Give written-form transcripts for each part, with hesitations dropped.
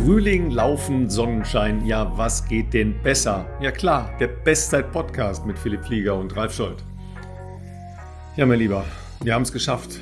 Frühling, Laufen, Sonnenschein, ja, was geht denn besser? Ja klar, der Bestzeit-Podcast mit Philipp Flieger und Ralf Scholz. Ja, mein Lieber, wir haben es geschafft.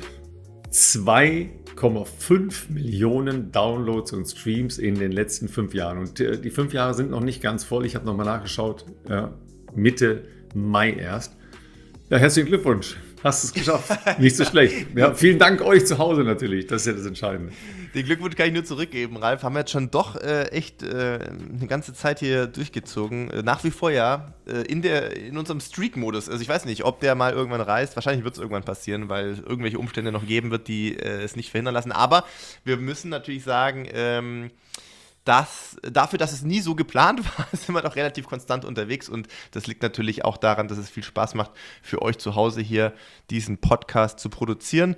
2,5 Millionen Downloads und Streams in den letzten 5 Jahren. Und die 5 Jahre sind noch nicht ganz voll. Ich habe nochmal nachgeschaut, Mitte Mai erst. Ja, herzlichen Glückwunsch. Hast es geschafft. Nicht so schlecht. Ja, vielen Dank euch zu Hause natürlich. Das ist ja das Entscheidende. Den Glückwunsch kann ich nur zurückgeben, Ralf. Haben wir jetzt schon doch echt eine ganze Zeit hier durchgezogen. Nach wie vor ja in unserem Streak-Modus. Also ich weiß nicht, ob der mal irgendwann reißt. Wahrscheinlich wird es irgendwann passieren, weil es irgendwelche Umstände noch geben wird, die es nicht verhindern lassen. Aber wir müssen natürlich sagen, dafür, dass es nie so geplant war, sind wir doch relativ konstant unterwegs und das liegt natürlich auch daran, dass es viel Spaß macht, für euch zu Hause hier diesen Podcast zu produzieren.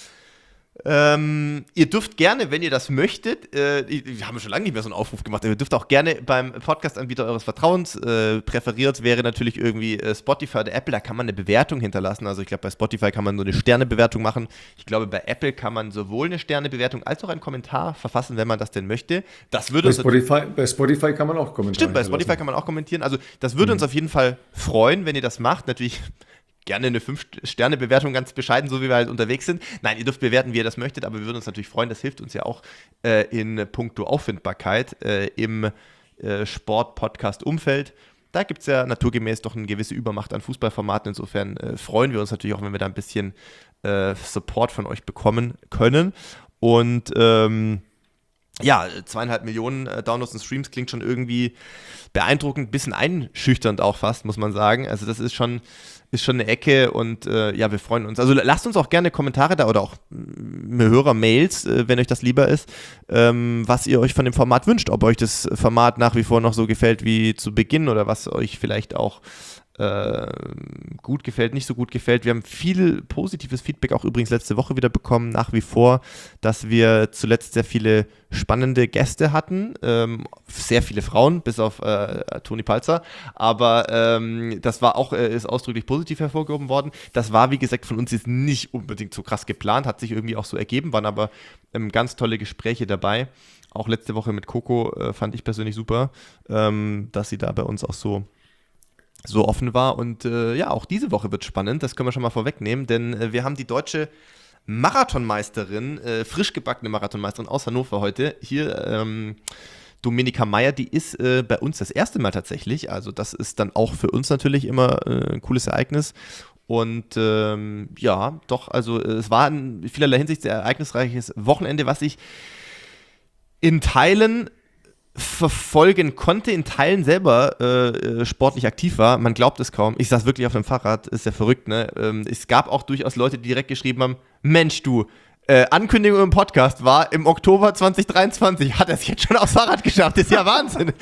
Ihr dürft gerne, wenn ihr das möchtet, wir haben schon lange nicht mehr so einen Aufruf gemacht, ihr dürft auch gerne beim Podcast-Anbieter eures Vertrauens, präferiert wäre natürlich irgendwie Spotify oder Apple, da kann man eine Bewertung hinterlassen, also ich glaube bei Spotify kann man so eine Sternebewertung machen, ich glaube bei Apple kann man sowohl eine Sternebewertung als auch einen Kommentar verfassen, wenn man das denn möchte. Das würde bei Spotify kann man auch kommentieren. Stimmt, bei Spotify kann man auch kommentieren, also das würde uns auf jeden Fall freuen, wenn ihr das macht, natürlich gerne eine 5-Sterne-Bewertung, ganz bescheiden, so wie wir halt unterwegs sind. Nein, ihr dürft bewerten, wie ihr das möchtet, aber wir würden uns natürlich freuen, das hilft uns ja auch in puncto Auffindbarkeit im Sport-Podcast-Umfeld. Da gibt es ja naturgemäß doch eine gewisse Übermacht an Fußballformaten, insofern freuen wir uns natürlich auch, wenn wir da ein bisschen Support von euch bekommen können. Und ja, 2,5 Millionen Downloads und Streams klingt schon irgendwie beeindruckend, ein bisschen einschüchternd auch fast, muss man sagen. Also das ist schon eine Ecke und ja, wir freuen uns. Also lasst uns auch gerne Kommentare da oder auch Hörer-Mails, wenn euch das lieber ist, was ihr euch von dem Format wünscht. Ob euch das Format nach wie vor noch so gefällt wie zu Beginn oder was euch vielleicht auch gut gefällt, nicht so gut gefällt. Wir haben viel positives Feedback auch übrigens letzte Woche wieder bekommen, nach wie vor, dass wir zuletzt sehr viele spannende Gäste hatten, sehr viele Frauen, bis auf Toni Palzer, aber das war auch, ist ausdrücklich positiv hervorgehoben worden. Das war, wie gesagt, von uns jetzt nicht unbedingt so krass geplant, hat sich irgendwie auch so ergeben, waren aber ganz tolle Gespräche dabei. Auch letzte Woche mit Coco fand ich persönlich super, dass sie da bei uns auch so offen war und ja, auch diese Woche wird spannend, das können wir schon mal vorwegnehmen, denn wir haben die deutsche Marathonmeisterin, frisch gebackene Marathonmeisterin aus Hannover heute, hier Dominika Meier, die ist bei uns das erste Mal tatsächlich, also das ist dann auch für uns natürlich immer ein cooles Ereignis und ja, doch, also es war in vielerlei Hinsicht sehr ereignisreiches Wochenende, was ich in Teilen verfolgen konnte, in Teilen selber sportlich aktiv war. Man glaubt es kaum. Ich saß wirklich auf dem Fahrrad, ist ja verrückt, ne? Es gab auch durchaus Leute, die direkt geschrieben haben, Mensch du, Ankündigung im Podcast war im Oktober 2023, hat er es jetzt schon aufs Fahrrad geschafft, ist ja Wahnsinn.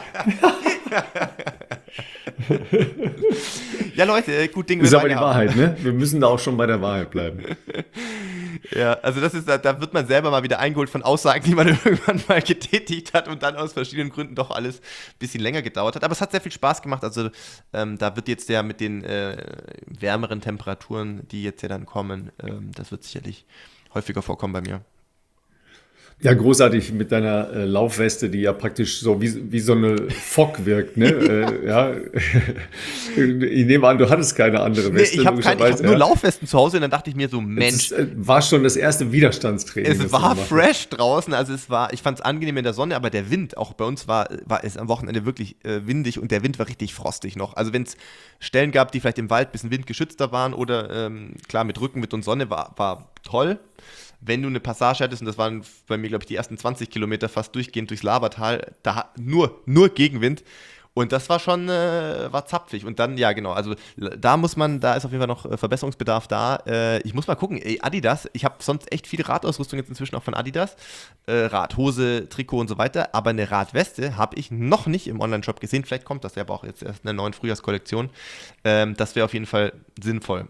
Ja Leute, gut Ding. Ist aber die Wahrheit, ne? Wir müssen da auch schon bei der Wahrheit bleiben. Ja, also das ist, da wird man selber mal wieder eingeholt von Aussagen, die man irgendwann mal getätigt hat und dann aus verschiedenen Gründen doch alles ein bisschen länger gedauert hat. Aber es hat sehr viel Spaß gemacht. Also da wird jetzt ja mit den wärmeren Temperaturen, die jetzt ja dann kommen, das wird sicherlich häufiger vorkommen bei mir. Ja, großartig mit deiner Laufweste, die ja praktisch so wie so eine Fock wirkt, ne? Ja. Ich nehme an, du hattest keine andere Weste. Nee, ich hab nur Laufwesten zu Hause und dann dachte ich mir so, Mensch. Es war schon das erste Widerstandstraining. Es war fresh draußen, also ich fand es angenehm in der Sonne, aber der Wind, auch bei uns war es am Wochenende wirklich windig und der Wind war richtig frostig noch. Also wenn es Stellen gab, die vielleicht im Wald ein bisschen windgeschützter waren oder klar mit Rückenwind und Sonne war toll. Wenn du eine Passage hattest, und das waren bei mir, glaube ich, die ersten 20 Kilometer fast durchgehend durchs Labertal, da nur Gegenwind. Und das war schon, war zapfig. Und dann, ja genau, also da ist auf jeden Fall noch Verbesserungsbedarf da. Ich muss mal gucken, Adidas, ich habe sonst echt viel Radausrüstung jetzt inzwischen auch von Adidas. Radhose, Trikot und so weiter. Aber eine Radweste habe ich noch nicht im Onlineshop gesehen. Vielleicht kommt das ja aber auch jetzt erst in der neuen Frühjahrskollektion. Das wäre auf jeden Fall sinnvoll.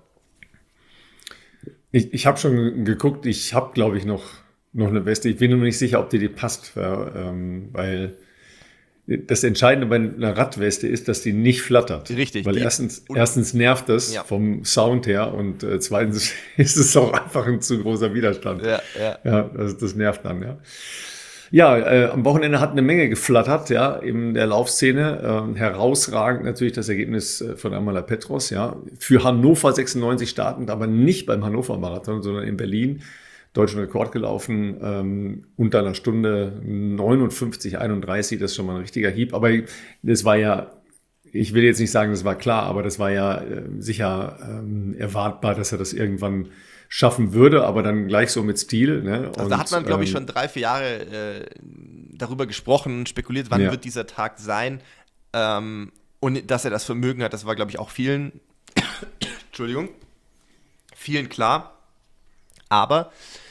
Ich habe schon geguckt, ich habe, glaube ich, noch eine Weste. Ich bin nur nicht sicher, ob die passt, weil das Entscheidende bei einer Radweste ist, dass die nicht flattert. Richtig. Weil erstens nervt das vom Sound her und zweitens ist es auch einfach ein zu großer Widerstand. Ja. Ja, also das nervt dann, ja. Ja, am Wochenende hat eine Menge geflattert, ja, in der Laufszene. Herausragend natürlich das Ergebnis von Amala Petros, ja. Für Hannover 96 startend, aber nicht beim Hannover Marathon, sondern in Berlin. Deutschen Rekord gelaufen, unter einer Stunde 59,31, das ist schon mal ein richtiger Hieb. Aber das war ja, ich will jetzt nicht sagen, das war klar, aber das war ja sicher erwartbar, dass er das irgendwann schaffen würde, aber dann gleich so mit Stil. Ne? Also da hat man, glaube ich, schon 3-4 Jahre darüber gesprochen, spekuliert, wann wird dieser Tag sein. Und dass er das Vermögen hat, das war, glaube ich, auch vielen, Entschuldigung, vielen klar. Aber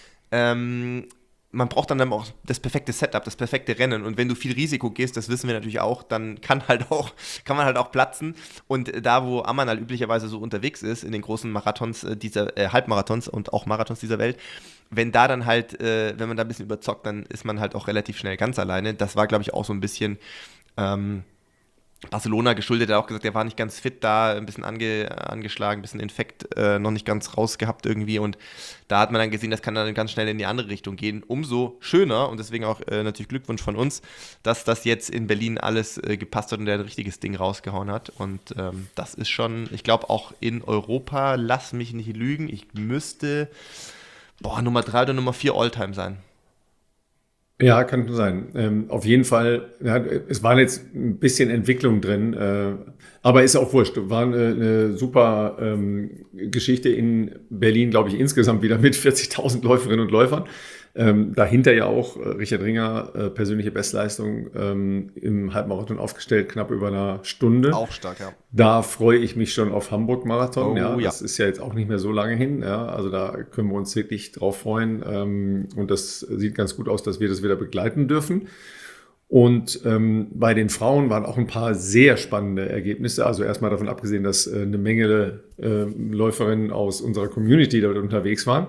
man braucht dann auch das perfekte Setup, das perfekte Rennen. Und wenn du viel Risiko gehst, das wissen wir natürlich auch, dann kann man halt auch platzen. Und da, wo Amanal üblicherweise so unterwegs ist, in den großen Marathons Halbmarathons und auch Marathons dieser Welt, wenn da dann halt, wenn man da ein bisschen überzockt, dann ist man halt auch relativ schnell ganz alleine. Das war, glaube ich, auch so ein bisschen Barcelona geschuldet. Er hat auch gesagt, er war nicht ganz fit da, ein bisschen angeschlagen, ein bisschen Infekt noch nicht ganz rausgehabt irgendwie, und da hat man dann gesehen, das kann dann ganz schnell in die andere Richtung gehen. Umso schöner, und deswegen auch natürlich Glückwunsch von uns, dass das jetzt in Berlin alles gepasst hat und der ein richtiges Ding rausgehauen hat, und das ist schon, ich glaube auch in Europa, lass mich nicht lügen, ich müsste Nummer 3 oder Nummer 4 Alltime sein. Ja, kann sein. Auf jeden Fall, ja, es war jetzt ein bisschen Entwicklung drin, aber ist auch wurscht. War eine super Geschichte in Berlin, glaube ich, insgesamt wieder mit 40.000 Läuferinnen und Läufern. Dahinter ja auch Richard Ringer, persönliche Bestleistung im Halbmarathon aufgestellt, knapp über einer Stunde. Auch stark, ja. Da freue ich mich schon auf Hamburg-Marathon. Oh, ja. ja. Das ist ja jetzt auch nicht mehr so lange hin. Ja. Also da können wir uns wirklich drauf freuen. Und das sieht ganz gut aus, dass wir das wieder begleiten dürfen. Und bei den Frauen waren auch ein paar sehr spannende Ergebnisse. Also erstmal davon abgesehen, dass eine Menge Läuferinnen aus unserer Community dort unterwegs waren.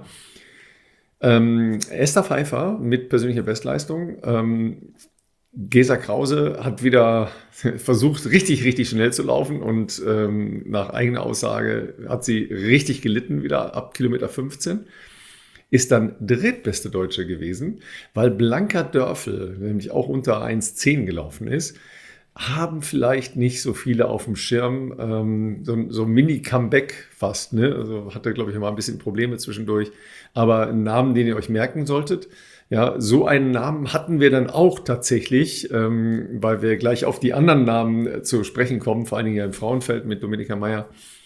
Esther Pfeiffer mit persönlicher Bestleistung. Gesa Krause hat wieder versucht, richtig, richtig schnell zu laufen, und nach eigener Aussage hat sie richtig gelitten wieder ab Kilometer 15. Ist dann drittbeste Deutsche gewesen, weil Blanka Dörfel nämlich auch unter 1,10 gelaufen ist. Haben vielleicht nicht so viele auf dem Schirm, so ein Mini-Comeback fast, ne? Also hatte, glaube ich, mal ein bisschen Probleme zwischendurch, aber ein Namen, den ihr euch merken solltet. Ja, so einen Namen hatten wir dann auch tatsächlich, weil wir gleich auf die anderen Namen zu sprechen kommen, vor allen Dingen ja im Frauenfeld mit Dominika Meier.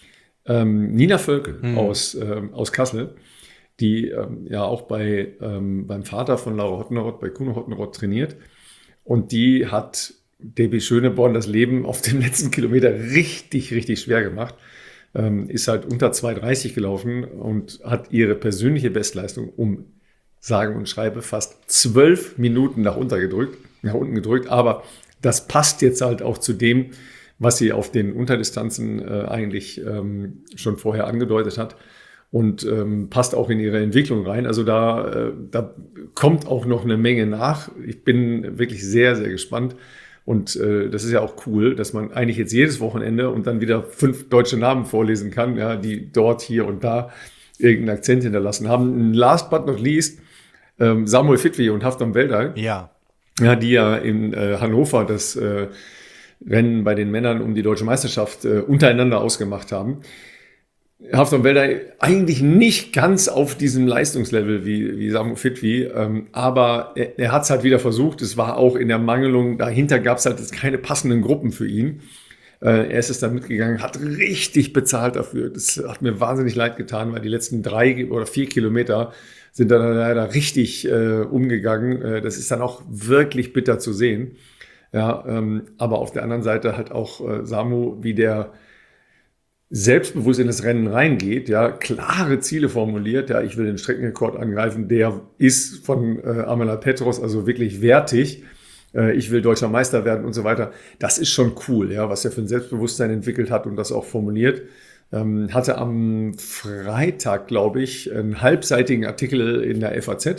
Nina Völkel aus Kassel, die ja auch beim Vater von Laura Hottenrott, bei Kuno Hottenrott trainiert. Und die hat DB Schöneborn das Leben auf dem letzten Kilometer richtig, richtig schwer gemacht. Ist halt unter 2,30 gelaufen und hat ihre persönliche Bestleistung um sage und schreibe fast 12 Minuten nach unten gedrückt. Aber das passt jetzt halt auch zu dem, was sie auf den Unterdistanzen eigentlich schon vorher angedeutet hat. Und passt auch in ihre Entwicklung rein. Also da kommt auch noch eine Menge nach. Ich bin wirklich sehr, sehr gespannt. Und das ist ja auch cool, dass man eigentlich jetzt jedes Wochenende und dann wieder 5 deutsche Namen vorlesen kann, ja, die dort, hier und da irgendeinen Akzent hinterlassen haben. Last but not least, Samuel Fitwi und Haftam Welday. Ja. Ja, die ja in Hannover das Rennen bei den Männern um die deutsche Meisterschaft untereinander ausgemacht haben. Haftam Welday eigentlich nicht ganz auf diesem Leistungslevel wie Samu Fitwi, aber er hat es halt wieder versucht. Es war auch in der Mangelung, dahinter gab es halt jetzt keine passenden Gruppen für ihn. Er ist es dann mitgegangen, hat richtig bezahlt dafür. Das hat mir wahnsinnig leid getan, weil die letzten 3 oder 4 Kilometer sind dann leider richtig umgegangen. Das ist dann auch wirklich bitter zu sehen. Ja, aber auf der anderen Seite halt auch Samu, wie der selbstbewusst in das Rennen reingeht, ja, klare Ziele formuliert, ja, ich will den Streckenrekord angreifen, der ist von Amala Petros also wirklich wertig, ich will deutscher Meister werden und so weiter. Das ist schon cool, ja, was er für ein Selbstbewusstsein entwickelt hat und das auch formuliert. Hatte am Freitag, glaube ich, einen halbseitigen Artikel in der FAZ.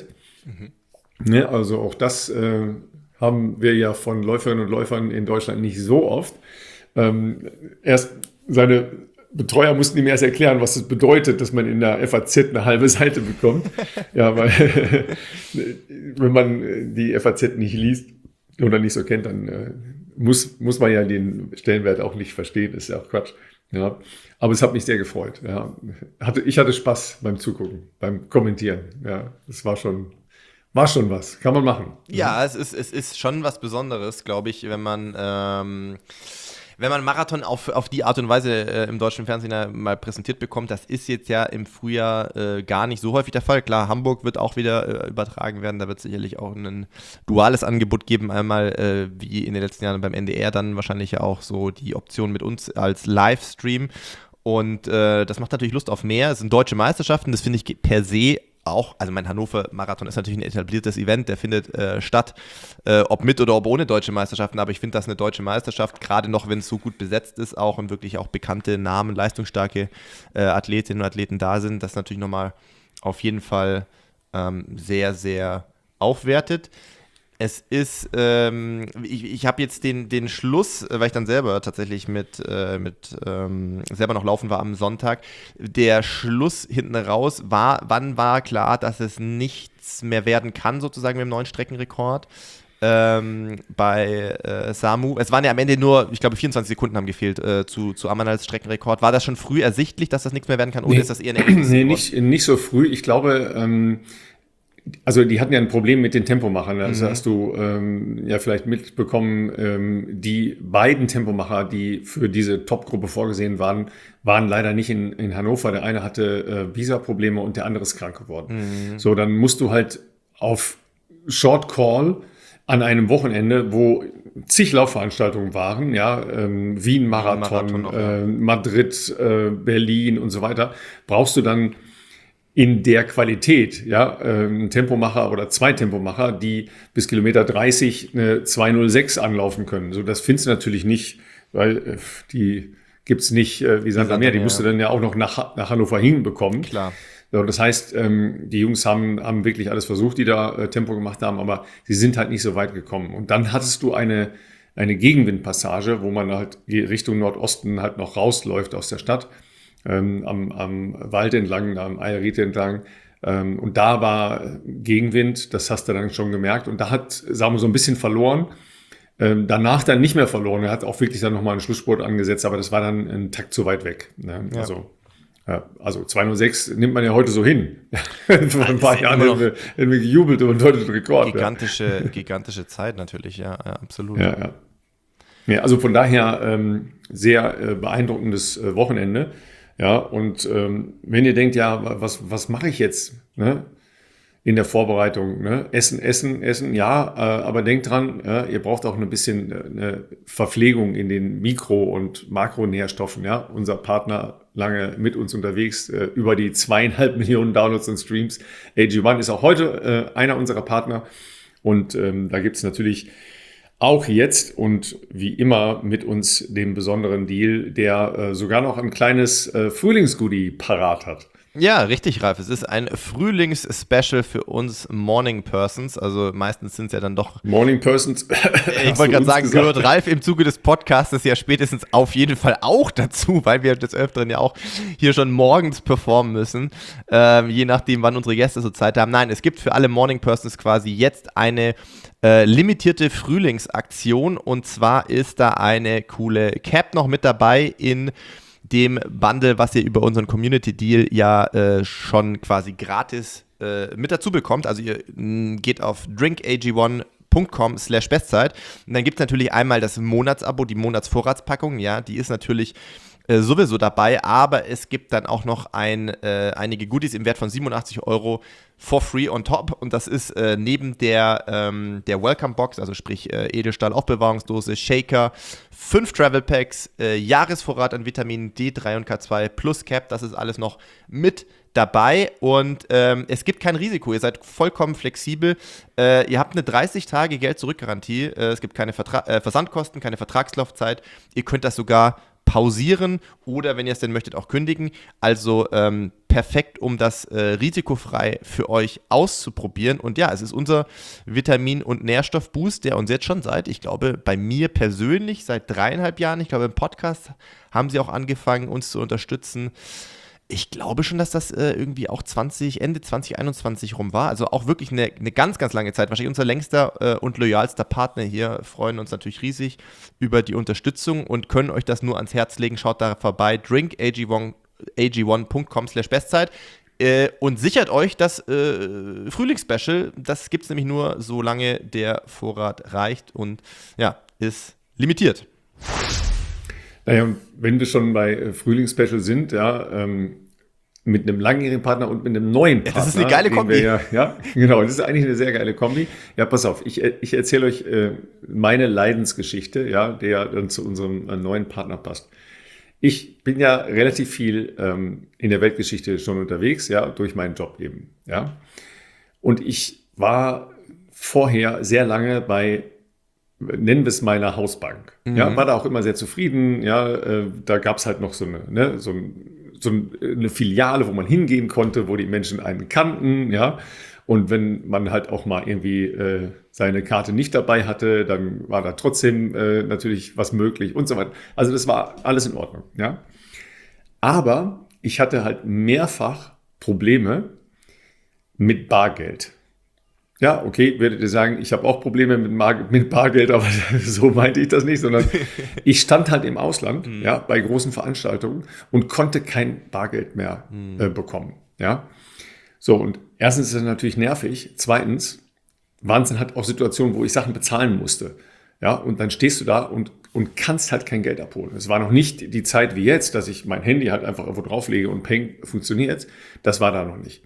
Ne, also auch das haben wir ja von Läuferinnen und Läufern in Deutschland nicht so oft. Erst seine Betreuer mussten ihm erst erklären, was es bedeutet, dass man in der FAZ eine halbe Seite bekommt. Ja, weil wenn man die FAZ nicht liest oder nicht so kennt, dann muss man ja den Stellenwert auch nicht verstehen. Ist ja auch Quatsch. Ja, aber es hat mich sehr gefreut. Ja. Ich hatte Spaß beim Zugucken, beim Kommentieren. Ja, es war schon was. Kann man machen. Ja, es ist schon was Besonderes, glaube ich, wenn man Marathon auf die Art und Weise im deutschen Fernsehen mal präsentiert bekommt. Das ist jetzt ja im Frühjahr gar nicht so häufig der Fall. Klar, Hamburg wird auch wieder übertragen werden. Da wird es sicherlich auch ein duales Angebot geben. Einmal wie in den letzten Jahren beim NDR, dann wahrscheinlich ja auch so die Option mit uns als Livestream. Und das macht natürlich Lust auf mehr. Es sind deutsche Meisterschaften. Das finde ich per se auch, also mein Hannover-Marathon ist natürlich ein etabliertes Event, der findet statt, ob mit oder ob ohne deutsche Meisterschaften, aber ich finde, dass eine deutsche Meisterschaft, gerade noch, wenn es so gut besetzt ist, auch und wirklich auch bekannte Namen, leistungsstarke Athletinnen und Athleten da sind, das natürlich nochmal auf jeden Fall sehr, sehr aufwertet. Es ist, ich habe jetzt den Schluss, weil ich dann selber tatsächlich selber noch laufen war am Sonntag, der Schluss hinten raus wann war klar, dass es nichts mehr werden kann, sozusagen mit dem neuen Streckenrekord bei Samu. Es waren ja am Ende nur, ich glaube, 24 Sekunden haben gefehlt zu Amanals Streckenrekord. War das schon früh ersichtlich, dass das nichts mehr werden kann, oder ist das eher ein Ergebnis? Nee, nicht so früh. Ich glaube, also die hatten ja ein Problem mit den Tempomachern. Das hast du ja vielleicht mitbekommen. Die beiden Tempomacher, die für diese Top-Gruppe vorgesehen waren leider nicht in Hannover. Der eine hatte Visa-Probleme und der andere ist krank geworden. So, dann musst du halt auf Short Call an einem Wochenende, wo zig Laufveranstaltungen waren, ja, Wien-Marathon, Madrid, Berlin und so weiter, brauchst du dann in der Qualität, ja, ein Tempomacher oder zwei Tempomacher, die bis Kilometer 30 eine 2:06 anlaufen können. So, das findest du natürlich nicht, weil die gibt's nicht wie Sand am Meer. Die musst du dann ja auch noch nach Hannover hinbekommen. Klar. So, das heißt, die Jungs haben wirklich alles versucht, die da Tempo gemacht haben, aber sie sind halt nicht so weit gekommen. Und dann hattest du eine Gegenwindpassage, wo man halt Richtung Nordosten halt noch rausläuft aus der Stadt. Am Wald entlang, am Eilried entlang. Und da war Gegenwind, das hast du dann schon gemerkt. Und da hat Samu so ein bisschen verloren. Danach dann nicht mehr verloren. Er hat auch wirklich dann nochmal einen Schlussspurt angesetzt, aber das war dann ein Takt zu weit weg. Ne? Ja. Also 2:06 nimmt man ja heute so hin. Vor ein paar Jahren haben wir gejubelt und heute den Rekord. Gigantische Zeit natürlich, ja, absolut. Ja. Ja, also von daher sehr beeindruckendes Wochenende. Ja, und wenn ihr denkt, ja, was mache ich jetzt, ne, in der Vorbereitung? Ne? Essen, ja, aber denkt dran, ja, ihr braucht auch ein bisschen eine Verpflegung in den Mikro- und Makronährstoffen. Ja? Unser Partner lange mit uns unterwegs, über die 2,5 Millionen Downloads und Streams. AG1 ist auch heute einer unserer Partner. Und da gibt es natürlich auch jetzt und wie immer mit uns den besonderen Deal, der sogar noch ein kleines Frühlingsgoodie parat hat. Ja, richtig, Ralf. Es ist ein Frühlings-Special für uns Morning Persons. Also meistens sind es ja dann doch... Morning Persons? Ich wollte gerade sagen, gehört Ralf im Zuge des Podcasts ja spätestens auf jeden Fall auch dazu, weil wir des Öfteren ja auch hier schon morgens performen müssen, je nachdem, wann unsere Gäste so Zeit haben. Nein, es gibt für alle Morning Persons quasi jetzt eine limitierte Frühlingsaktion, und zwar ist da eine coole Cap noch mit dabei in dem Bundle, was ihr über unseren Community Deal ja schon quasi gratis mit dazu bekommt. Also ihr geht auf drinkag1.com/Bestzeit und dann gibt es natürlich einmal das Monatsabo, die Monatsvorratspackung, ja, die ist natürlich sowieso dabei, aber es gibt dann auch noch einige Goodies im Wert von 87 € for free on top, und das ist neben der Welcome Box, also sprich Edelstahl Aufbewahrungsdose, Shaker, 5 Travel Packs, Jahresvorrat an Vitamin D3 und K2 plus Cap, das ist alles noch mit dabei, und es gibt kein Risiko, ihr seid vollkommen flexibel, ihr habt eine 30-Tage Geld-Zurück-Garantie, es gibt keine Versandkosten, keine Vertragslaufzeit, ihr könnt das sogar pausieren oder, wenn ihr es denn möchtet, auch kündigen. Also perfekt, um das risikofrei für euch auszuprobieren. Und ja, es ist unser Vitamin- und Nährstoffboost, der uns jetzt schon seit, ich glaube, bei mir persönlich seit 3,5 Jahren, ich glaube, im Podcast haben sie auch angefangen, uns zu unterstützen. Ich glaube schon, dass das irgendwie auch Ende 2021 rum war. Also auch wirklich eine ganz, ganz lange Zeit. Wahrscheinlich unser längster und loyalster Partner hier. Freuen uns natürlich riesig über die Unterstützung und können euch das nur ans Herz legen. Schaut da vorbei. drinkag1.com/Bestzeit und sichert euch das Frühlingsspecial. Das gibt es nämlich nur, solange der Vorrat reicht und ja, ist limitiert. Naja, und wenn wir schon bei Frühlingsspecial sind, ja, mit einem langjährigen Partner und mit einem neuen Partner. Das ist eine geile Kombi. Ja, genau, das ist eigentlich eine sehr geile Kombi. Ja, pass auf, ich erzähle euch meine Leidensgeschichte, ja, der dann zu unserem neuen Partner passt. Ich bin ja relativ viel in der Weltgeschichte schon unterwegs, ja, durch meinen Job eben, ja. Und ich war vorher sehr lange bei, nennen wir es, meiner Hausbank. Ja, war da auch immer sehr zufrieden. Ja, da gab es halt noch so eine Filiale, wo man hingehen konnte, wo die Menschen einen kannten. Ja, und wenn man halt auch mal irgendwie seine Karte nicht dabei hatte, dann war da trotzdem natürlich was möglich und so weiter. Also das war alles in Ordnung. Ja, aber ich hatte halt mehrfach Probleme mit Bargeld. Ja, okay, werdet ihr sagen, ich habe auch Probleme mit Bargeld, aber so meinte ich das nicht, sondern ich stand halt im Ausland, ja, bei großen Veranstaltungen und konnte kein Bargeld mehr bekommen, ja. So, und erstens ist das natürlich nervig, zweitens waren es dann halt auch Situationen, wo ich Sachen bezahlen musste, ja, und dann stehst du da und kannst halt kein Geld abholen. Es war noch nicht die Zeit wie jetzt, dass ich mein Handy halt einfach irgendwo drauflege und peng, funktioniert. Das war da noch nicht.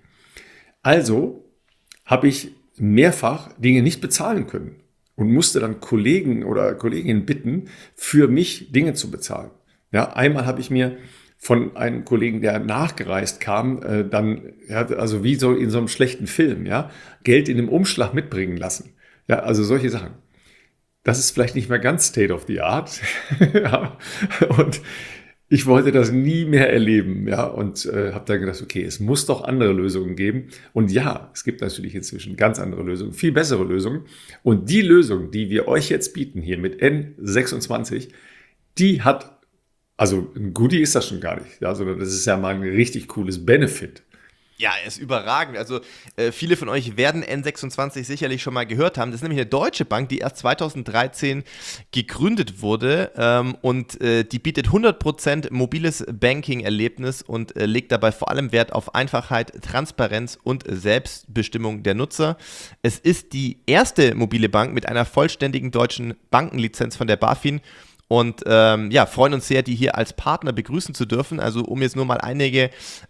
Also habe ich mehrfach Dinge nicht bezahlen können und musste dann Kollegen oder Kolleginnen bitten, für mich Dinge zu bezahlen. Ja, einmal habe ich mir von einem Kollegen, der nachgereist kam, dann, ja, also wie so in so einem schlechten Film, ja, Geld in dem Umschlag mitbringen lassen. Ja, also solche Sachen. Das ist vielleicht nicht mehr ganz State of the Art. Ja, und ich wollte das nie mehr erleben, ja, und habe dann gedacht, okay, es muss doch andere Lösungen geben. Und ja, es gibt natürlich inzwischen ganz andere Lösungen, viel bessere Lösungen. Und die Lösung, die wir euch jetzt bieten hier mit N26, die hat, also ein Goodie ist das schon gar nicht, ja, sondern das ist ja mal ein richtig cooles Benefit. Ja, er ist überragend. Also viele von euch werden N26 sicherlich schon mal gehört haben. Das ist nämlich eine deutsche Bank, die erst 2013 gegründet wurde und die bietet 100% mobiles Banking-Erlebnis und legt dabei vor allem Wert auf Einfachheit, Transparenz und Selbstbestimmung der Nutzer. Es ist die erste mobile Bank mit einer vollständigen deutschen Bankenlizenz von der BaFin. Und ja, freuen uns sehr, die hier als Partner begrüßen zu dürfen. Also um jetzt nur mal einige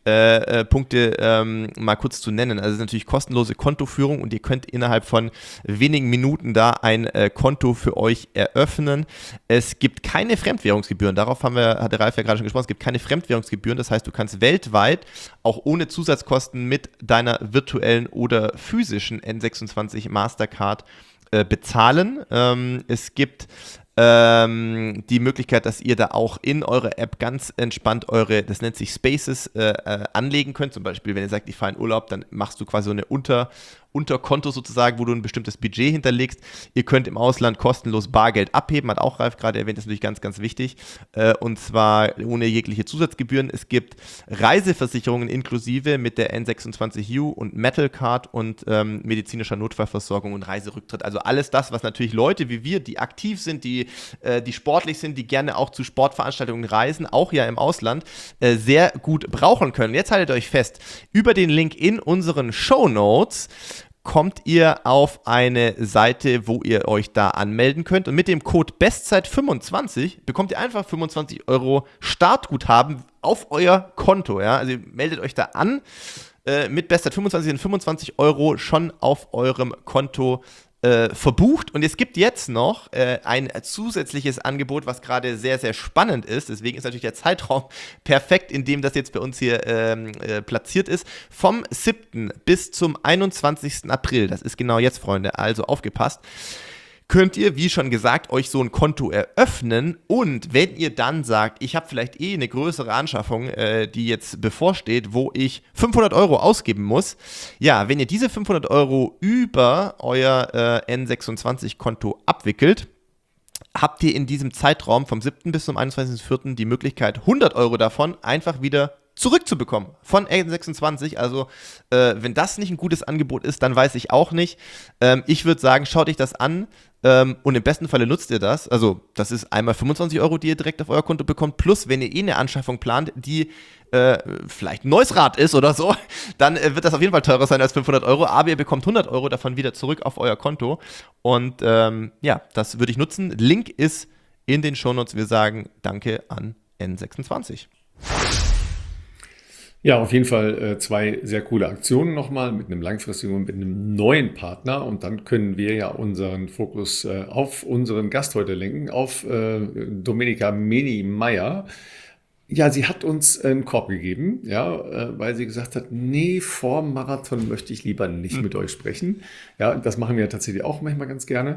Punkte mal kurz zu nennen. Also es ist natürlich kostenlose Kontoführung und ihr könnt innerhalb von wenigen Minuten da ein Konto für euch eröffnen. Es gibt keine Fremdwährungsgebühren. Darauf hat der Ralf ja gerade schon gesprochen. Es gibt keine Fremdwährungsgebühren. Das heißt, du kannst weltweit auch ohne Zusatzkosten mit deiner virtuellen oder physischen N26 Mastercard bezahlen. Es gibt die Möglichkeit, dass ihr da auch in eurer App ganz entspannt das nennt sich Spaces, anlegen könnt. Zum Beispiel, wenn ihr sagt, ich fahre in Urlaub, dann machst du quasi so eine Unterkonto sozusagen, wo du ein bestimmtes Budget hinterlegst. Ihr könnt im Ausland kostenlos Bargeld abheben, hat auch Ralf gerade erwähnt, das ist natürlich ganz, ganz wichtig. Und zwar ohne jegliche Zusatzgebühren. Es gibt Reiseversicherungen inklusive mit der N26U und Metal Card und medizinischer Notfallversorgung und Reiserücktritt. Also alles das, was natürlich Leute wie wir, die aktiv sind, die sportlich sind, die gerne auch zu Sportveranstaltungen reisen, auch ja im Ausland, sehr gut brauchen können. Jetzt haltet euch fest, über den Link in unseren Shownotes kommt ihr auf eine Seite, wo ihr euch da anmelden könnt und mit dem Code Bestzeit25 bekommt ihr einfach 25 € Startguthaben auf euer Konto. Ja? Also ihr meldet euch da an, mit Bestzeit25 sind 25 € schon auf eurem Konto verbucht und es gibt jetzt noch ein zusätzliches Angebot, was gerade sehr, sehr spannend ist. Deswegen ist natürlich der Zeitraum perfekt, in dem das jetzt bei uns hier platziert ist. Vom 7. bis zum 21. April, das ist genau jetzt, Freunde, also aufgepasst, könnt ihr, wie schon gesagt, euch so ein Konto eröffnen. Und wenn ihr dann sagt, ich habe vielleicht eine größere Anschaffung, die jetzt bevorsteht, wo ich 500 Euro ausgeben muss, ja, wenn ihr diese 500 Euro über euer N26-Konto abwickelt, habt ihr in diesem Zeitraum vom 7. bis zum 21.04. die Möglichkeit, 100 Euro davon einfach wieder zurückzubekommen von N26. Also wenn das nicht ein gutes Angebot ist, dann weiß ich auch nicht. Ich würde sagen, schaut euch das an und im besten Falle nutzt ihr das. Also das ist einmal 25 Euro, die ihr direkt auf euer Konto bekommt, plus wenn ihr eine Anschaffung plant, die vielleicht ein neues Rad ist oder so, dann wird das auf jeden Fall teurer sein als 500 Euro, aber ihr bekommt 100 Euro davon wieder zurück auf euer Konto und ja, das würde ich nutzen. Link ist in den Shownotes. Wir sagen Danke an N26. Ja, auf jeden Fall 2 sehr coole Aktionen nochmal mit einem langfristigen und mit einem neuen Partner. Und dann können wir ja unseren Fokus auf unseren Gast heute lenken, auf Domenica Meni-Meyer. Ja, sie hat uns einen Korb gegeben, ja, weil sie gesagt hat, nee, vor dem Marathon möchte ich lieber nicht mit euch sprechen. Ja, das machen wir tatsächlich auch manchmal ganz gerne.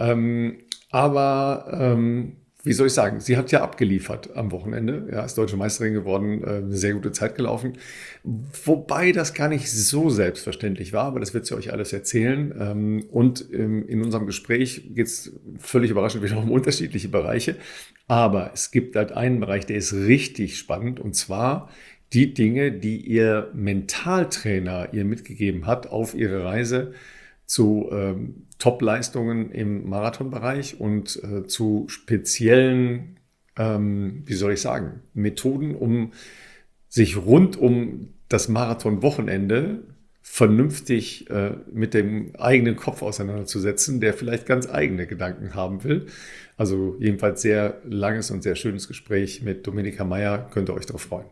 Wie soll ich sagen, sie hat ja abgeliefert am Wochenende, ja, ist deutsche Meisterin geworden, eine sehr gute Zeit gelaufen, wobei das gar nicht so selbstverständlich war, aber das wird sie euch alles erzählen und in unserem Gespräch geht es völlig überraschend wieder um unterschiedliche Bereiche, aber es gibt halt einen Bereich, der ist richtig spannend und zwar die Dinge, die ihr Mentaltrainer ihr mitgegeben hat auf ihre Reise zu Top-Leistungen im Marathonbereich und zu speziellen, wie soll ich sagen, Methoden, um sich rund um das Marathon-Wochenende vernünftig mit dem eigenen Kopf auseinanderzusetzen, der vielleicht ganz eigene Gedanken haben will. Also jedenfalls sehr langes und sehr schönes Gespräch mit Domenica Meyer. Könnt ihr euch darauf freuen.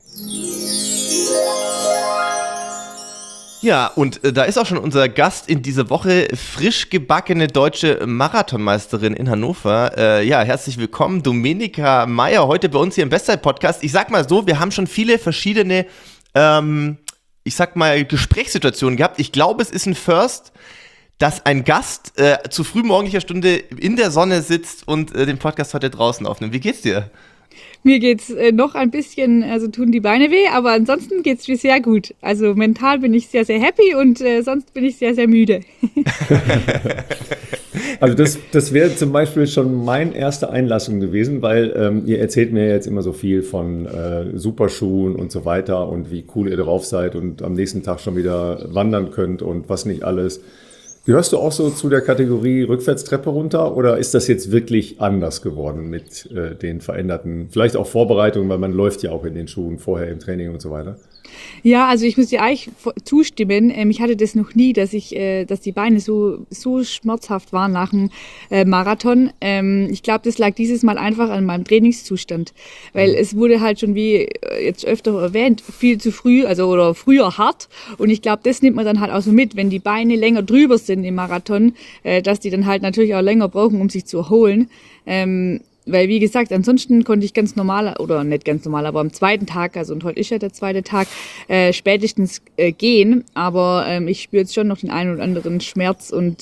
Ja, und da ist auch schon unser Gast in dieser Woche, frisch gebackene deutsche Marathonmeisterin in Hannover. Ja, herzlich willkommen, Domenica Meyer, heute bei uns hier im Bestzeit-Podcast. Ich sag mal so, wir haben schon viele verschiedene, Gesprächssituationen gehabt. Ich glaube, es ist ein First, dass ein Gast zu frühmorgendlicher Stunde in der Sonne sitzt und den Podcast heute draußen aufnimmt. Wie geht's dir? Mir geht's noch ein bisschen, also tun die Beine weh, aber ansonsten geht's mir sehr gut. Also mental bin ich sehr, sehr happy und sonst bin ich sehr, sehr müde. Also das wäre zum Beispiel schon meine erste Einlassung gewesen, weil ihr erzählt mir jetzt immer so viel von Superschuhen und so weiter und wie cool ihr drauf seid und am nächsten Tag schon wieder wandern könnt und was nicht alles. Gehörst du auch so zu der Kategorie Rückwärtstreppe runter oder ist das jetzt wirklich anders geworden mit den veränderten, vielleicht auch Vorbereitungen, weil man läuft ja auch in den Schuhen vorher im Training und so weiter? Ja, also ich muss dir eigentlich zustimmen. Ich hatte das noch nie, dass die Beine so schmerzhaft waren nach dem Marathon. Ich glaube, das lag dieses Mal einfach an meinem Trainingszustand, weil es wurde halt schon, wie jetzt öfter erwähnt, viel zu früh, oder früher hart. Und ich glaube, das nimmt man dann halt auch so mit, wenn die Beine länger drüber sind im Marathon, dass die dann halt natürlich auch länger brauchen, um sich zu erholen. Weil, wie gesagt, ansonsten konnte ich ganz normal, oder nicht ganz normal, aber am zweiten Tag, also und heute ist ja der zweite Tag, spätestens gehen. Aber ich spüre jetzt schon noch den einen oder anderen Schmerz und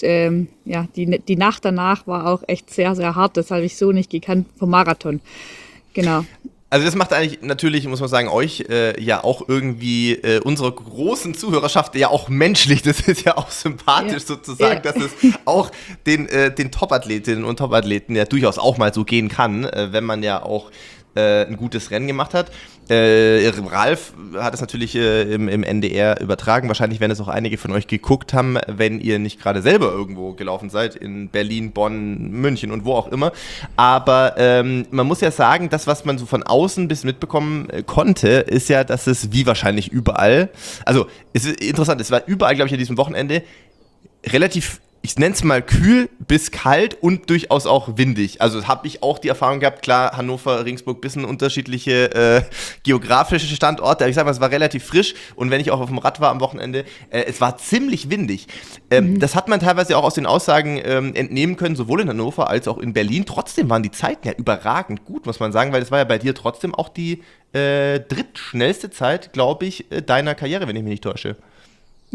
die Nacht danach war auch echt sehr, sehr hart. Das habe ich so nicht gekannt vom Marathon. Genau. Also das macht eigentlich natürlich, muss man sagen, euch ja auch irgendwie unsere großen Zuhörerschaft ja auch menschlich, das ist ja auch sympathisch sozusagen, dass es auch den Top-Athletinnen und Top-Athleten ja durchaus auch mal so gehen kann, wenn man ja auch ein gutes Rennen gemacht hat. Ralf hat es natürlich im NDR übertragen. Wahrscheinlich werden es auch einige von euch geguckt haben, wenn ihr nicht gerade selber irgendwo gelaufen seid, in Berlin, Bonn, München und wo auch immer. Aber man muss ja sagen, das, was man so von außen bis mitbekommen konnte, ist ja, dass es wie wahrscheinlich überall, also es ist interessant, es war überall, glaube ich, an diesem Wochenende relativ, ich nenne es mal kühl bis kalt und durchaus auch windig. Also habe ich auch die Erfahrung gehabt, klar, Hannover, Regensburg, bisschen unterschiedliche geografische Standorte, aber ich sage mal, es war relativ frisch und wenn ich auch auf dem Rad war am Wochenende, es war ziemlich windig. Das hat man teilweise auch aus den Aussagen entnehmen können, sowohl in Hannover als auch in Berlin. Trotzdem waren die Zeiten ja überragend gut, muss man sagen, weil das war ja bei dir trotzdem auch die drittschnellste Zeit, glaube ich, deiner Karriere, wenn ich mich nicht täusche. Ja,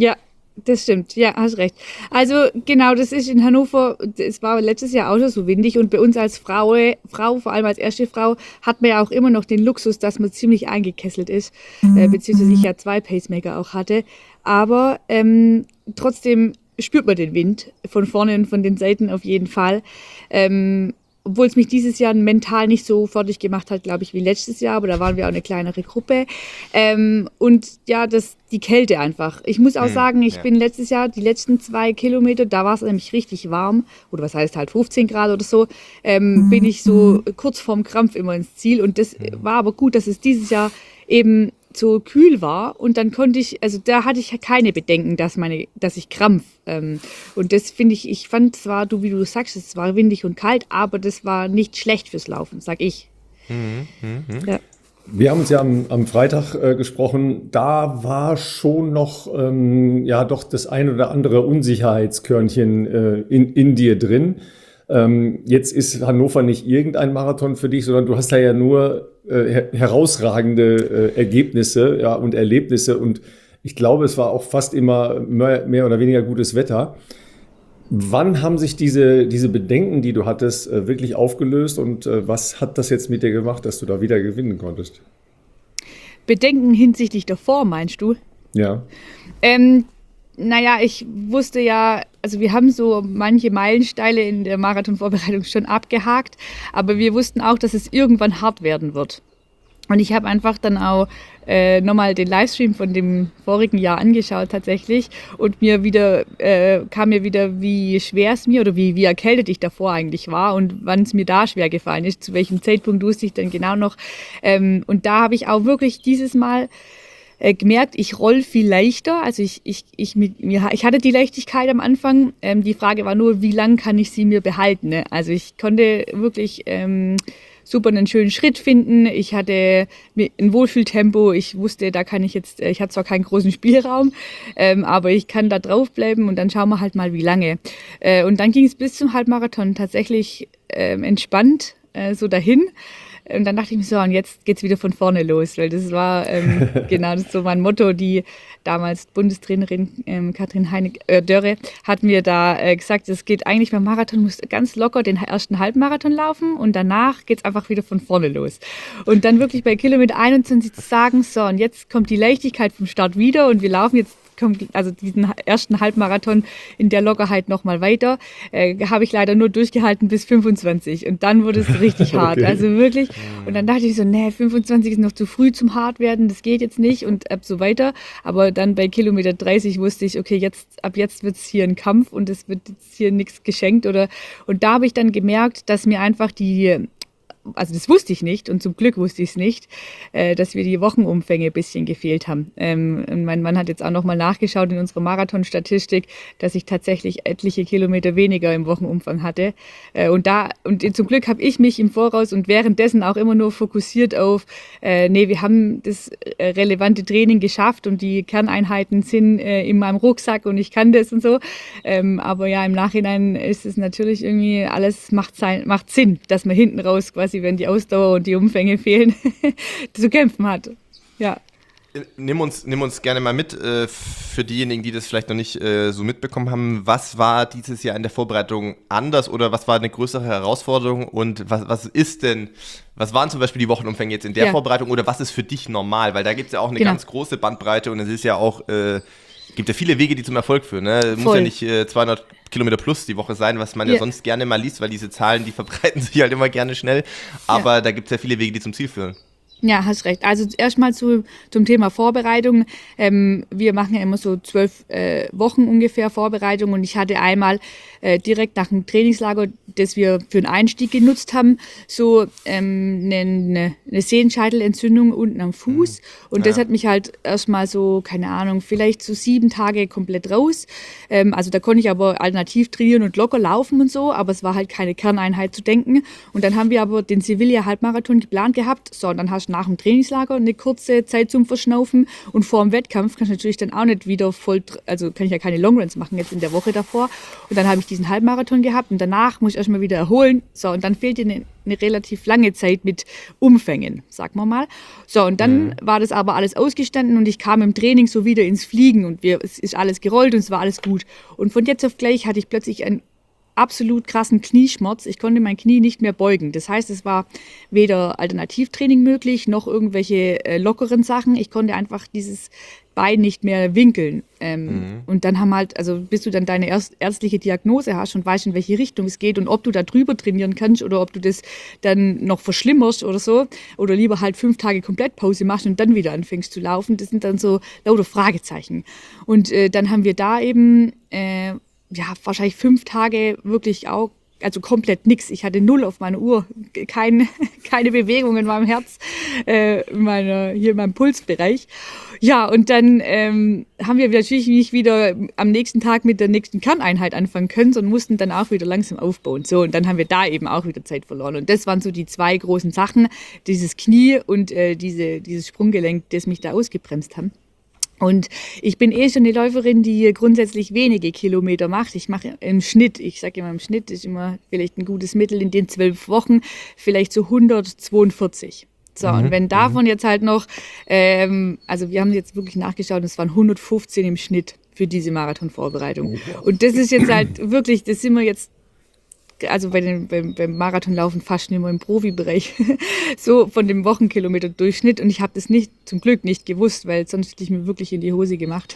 Das stimmt, ja, hast recht. Also genau, das ist in Hannover, es war letztes Jahr auch schon so windig und bei uns als Frau, vor allem als erste Frau, hat man ja auch immer noch den Luxus, dass man ziemlich eingekesselt ist, beziehungsweise ich ja 2 Pacemaker auch hatte. Aber trotzdem spürt man den Wind von vorne und von den Seiten auf jeden Fall. Obwohl es mich dieses Jahr mental nicht so fertig gemacht hat, glaube ich, wie letztes Jahr, aber da waren wir auch eine kleinere Gruppe. Und ja, die Kälte einfach. Ich muss auch sagen, ich bin letztes Jahr, die letzten 2 Kilometer, da war es nämlich richtig warm, oder was heißt halt 15 Grad oder so, bin ich so kurz vorm Krampf immer ins Ziel. Und das war aber gut, dass es dieses Jahr eben so kühl war und dann konnte ich, also da hatte ich keine Bedenken, dass ich krampf. Und das finde ich fand zwar, wie du sagst, es war windig und kalt, aber das war nicht schlecht fürs Laufen, sag ich. Ja. Wir haben uns ja am Freitag gesprochen, da war schon noch ja doch das ein oder andere Unsicherheitskörnchen in dir drin. Jetzt ist Hannover nicht irgendein Marathon für dich, sondern du hast da ja nur herausragende Ergebnisse, ja, und Erlebnisse und ich glaube, es war auch fast immer mehr oder weniger gutes Wetter. Wann haben sich diese Bedenken, die du hattest, wirklich aufgelöst und was hat das jetzt mit dir gemacht, dass du da wieder gewinnen konntest? Bedenken hinsichtlich davor, meinst du? Ja. Naja, ich wusste ja, also wir haben so manche Meilensteine in der Marathonvorbereitung schon abgehakt, aber wir wussten auch, dass es irgendwann hart werden wird. Und ich habe einfach dann auch nochmal den Livestream von dem vorigen Jahr angeschaut tatsächlich und kam mir wieder, wie schwer es mir oder wie erkältet ich davor eigentlich war und wann es mir da schwer gefallen ist, zu welchem Zeitpunkt wusste ich dann genau noch. Und da habe ich auch wirklich dieses Mal gemerkt, ich roll viel leichter. Also ich hatte die Leichtigkeit am Anfang. Die Frage war nur, wie lang kann ich sie mir behalten? Ne? Also ich konnte wirklich super einen schönen Schritt finden. Ich hatte ein Wohlfühltempo. Ich wusste, da kann ich jetzt, ich hatte zwar keinen großen Spielraum, aber ich kann da draufbleiben und dann schauen wir halt mal, wie lange. Und dann ging es bis zum Halbmarathon tatsächlich entspannt so dahin. Und dann dachte ich mir so, und jetzt geht's wieder von vorne los, weil das war genau das ist so mein Motto. Die damals Bundestrainerin Katrin Dörre hat mir da gesagt, es geht eigentlich beim Marathon, musst ganz locker den ersten Halbmarathon laufen und danach geht's einfach wieder von vorne los. Und dann wirklich bei Kilometer 21 zu sagen, so, und jetzt kommt die Leichtigkeit vom Start wieder und wir laufen jetzt diesen ersten Halbmarathon in der Lockerheit nochmal weiter, habe ich leider nur durchgehalten bis 25 und dann wurde es richtig hart, okay. Also wirklich, und dann dachte ich so, 25 ist noch zu früh zum hart werden, das geht jetzt nicht und ab so weiter, aber dann bei Kilometer 30 wusste ich, okay, ab jetzt wird es hier ein Kampf und es wird jetzt hier nichts geschenkt und da habe ich dann gemerkt, dass mir einfach also das wusste ich nicht und zum Glück wusste ich es nicht, dass wir die Wochenumfänge ein bisschen gefehlt haben. Und mein Mann hat jetzt auch nochmal nachgeschaut in unserer Marathonstatistik, dass ich tatsächlich etliche Kilometer weniger im Wochenumfang hatte. Und zum Glück habe ich mich im Voraus und währenddessen auch immer nur fokussiert auf, wir haben das relevante Training geschafft und die Kerneinheiten sind in meinem Rucksack und ich kann das und so. Aber ja, im Nachhinein ist es natürlich irgendwie, alles macht Sinn, dass man hinten raus quasi, wenn die Ausdauer und die Umfänge fehlen, zu kämpfen hat. Ja. Nimm uns gerne mal mit, für diejenigen, die das vielleicht noch nicht so mitbekommen haben. Was war dieses Jahr in der Vorbereitung anders oder was war eine größere Herausforderung und was waren zum Beispiel die Wochenumfänge jetzt in der Vorbereitung oder was ist für dich normal? Weil da gibt es ja auch eine ganz große Bandbreite und es ist ja auch, gibt ja viele Wege, die zum Erfolg führen. Ne? Muss ja nicht 200 Kilometer plus die Woche sein, was man ja sonst gerne mal liest, weil diese Zahlen, die verbreiten sich halt immer gerne schnell. Aber da gibt es ja viele Wege, die zum Ziel führen. Ja, hast recht. Also erstmal zum Thema Vorbereitung. Wir machen ja immer so 12 Wochen ungefähr Vorbereitung und ich hatte einmal direkt nach dem Trainingslager, das wir für den Einstieg genutzt haben, so eine Sehenscheitelentzündung unten am Fuß und das hat mich halt erstmal so, keine Ahnung, vielleicht so 7 Tage komplett raus. Also da konnte ich aber alternativ trainieren und locker laufen und so, aber es war halt keine Kerneinheit zu denken und dann haben wir aber den Sevilla Halbmarathon geplant gehabt. So, und dann hast du nach dem Trainingslager eine kurze Zeit zum Verschnaufen und vor dem Wettkampf kannst du natürlich dann auch nicht wieder also kann ich ja keine Longruns machen jetzt in der Woche davor und dann habe ich diesen Halbmarathon gehabt und danach muss ich erstmal wieder erholen. So, und dann fehlt dir eine relativ lange Zeit mit Umfängen, sagen wir mal. So, und dann war das aber alles ausgestanden und ich kam im Training so wieder ins Fliegen und es ist alles gerollt und es war alles gut. Und von jetzt auf gleich hatte ich plötzlich einen absolut krassen Knieschmerz. Ich konnte mein Knie nicht mehr beugen. Das heißt, es war weder Alternativtraining möglich, noch irgendwelche lockeren Sachen. Ich konnte einfach dieses Bein nicht mehr winkeln. Und dann haben halt, also bis du dann deine ärztliche Diagnose hast und weißt, in welche Richtung es geht und ob du da drüber trainieren kannst oder ob du das dann noch verschlimmerst oder so oder lieber halt 5 Tage komplett Pause machst und dann wieder anfängst zu laufen. Das sind dann so lauter Fragezeichen. Und dann haben wir da eben wahrscheinlich 5 Tage wirklich auch, also komplett nichts. Ich hatte 0 auf meiner Uhr, keine Bewegung in meinem Herz, hier in meinem Pulsbereich. Ja, und dann haben wir natürlich nicht wieder am nächsten Tag mit der nächsten Kerneinheit anfangen können, sondern mussten dann auch wieder langsam aufbauen. So, und dann haben wir da eben auch wieder Zeit verloren. Und das waren so die 2 großen Sachen, dieses Knie und dieses Sprunggelenk, das mich da ausgebremst haben. Und ich bin schon eine Läuferin, die grundsätzlich wenige Kilometer macht. Ich mache im Schnitt, ich sage immer im Schnitt, ist immer vielleicht ein gutes Mittel in den 12 Wochen, vielleicht so 142. So, und wenn davon jetzt halt noch, also wir haben jetzt wirklich nachgeschaut, es waren 115 im Schnitt für diese Marathonvorbereitung. Und das ist jetzt halt wirklich, das sind wir jetzt, also beim Marathonlaufen fast nicht mehr im Profibereich, so von dem Wochenkilometer Durchschnitt. Und ich habe das zum Glück nicht gewusst, weil sonst hätte ich mir wirklich in die Hose gemacht.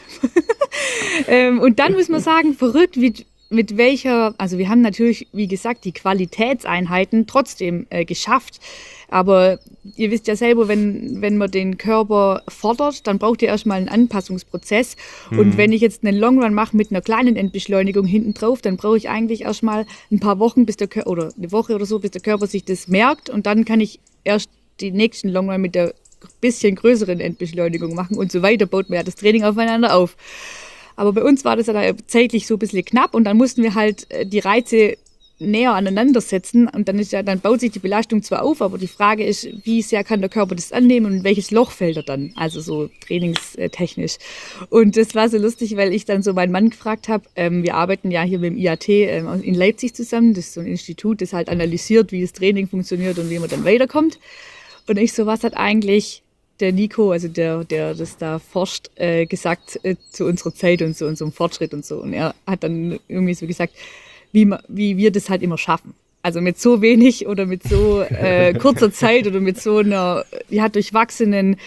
Und dann muss man sagen, verrückt, mit welcher, also wir haben natürlich, wie gesagt, die Qualitätseinheiten trotzdem geschafft. Aber ihr wisst ja selber, wenn man den Körper fordert, dann braucht ihr erstmal einen Anpassungsprozess. Und wenn ich jetzt einen Longrun mache mit einer kleinen Endbeschleunigung hinten drauf, dann brauche ich eigentlich erstmal ein paar Wochen, oder eine Woche oder so, bis der Körper sich das merkt. Und dann kann ich erst die nächsten Longrun mit der bisschen größeren Endbeschleunigung machen. Und so weiter baut man ja das Training aufeinander auf. Aber bei uns war das dann zeitlich so ein bisschen knapp und dann mussten wir halt die Reize näher aneinander setzen und dann baut sich die Belastung zwar auf, aber die Frage ist, wie sehr kann der Körper das annehmen und in welches Loch fällt er dann, also so trainingstechnisch. Und das war so lustig, weil ich dann so meinen Mann gefragt habe, wir arbeiten ja hier mit dem IAT in Leipzig zusammen, das ist so ein Institut, das halt analysiert, wie das Training funktioniert und wie man dann weiterkommt. Und ich so, was hat eigentlich der Nico, also der das da forscht, gesagt zu unserer Zeit und zu unserem Fortschritt und so. Und er hat dann irgendwie so gesagt, wie wir das halt immer schaffen. Also mit so wenig oder mit so kurzer Zeit oder mit so einer durchwachsenen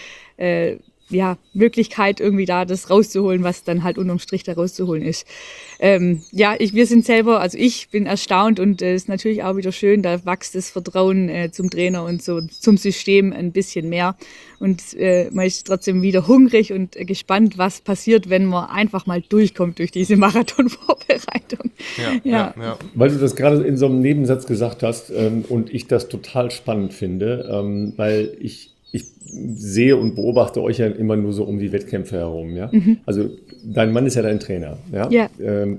Möglichkeit irgendwie da das rauszuholen, was dann halt unterm Strich da rauszuholen ist. Wir sind selber, also ich bin erstaunt und es ist natürlich auch wieder schön, da wächst das Vertrauen zum Trainer und so zum System ein bisschen mehr und man ist trotzdem wieder hungrig und gespannt, was passiert, wenn man einfach mal durchkommt durch diese Marathonvorbereitung. Ja. Weil du das gerade in so einem Nebensatz gesagt hast und ich das total spannend finde, weil ich sehe und beobachte euch ja immer nur so um die Wettkämpfe herum. Ja? Also dein Mann ist ja dein Trainer. Ja?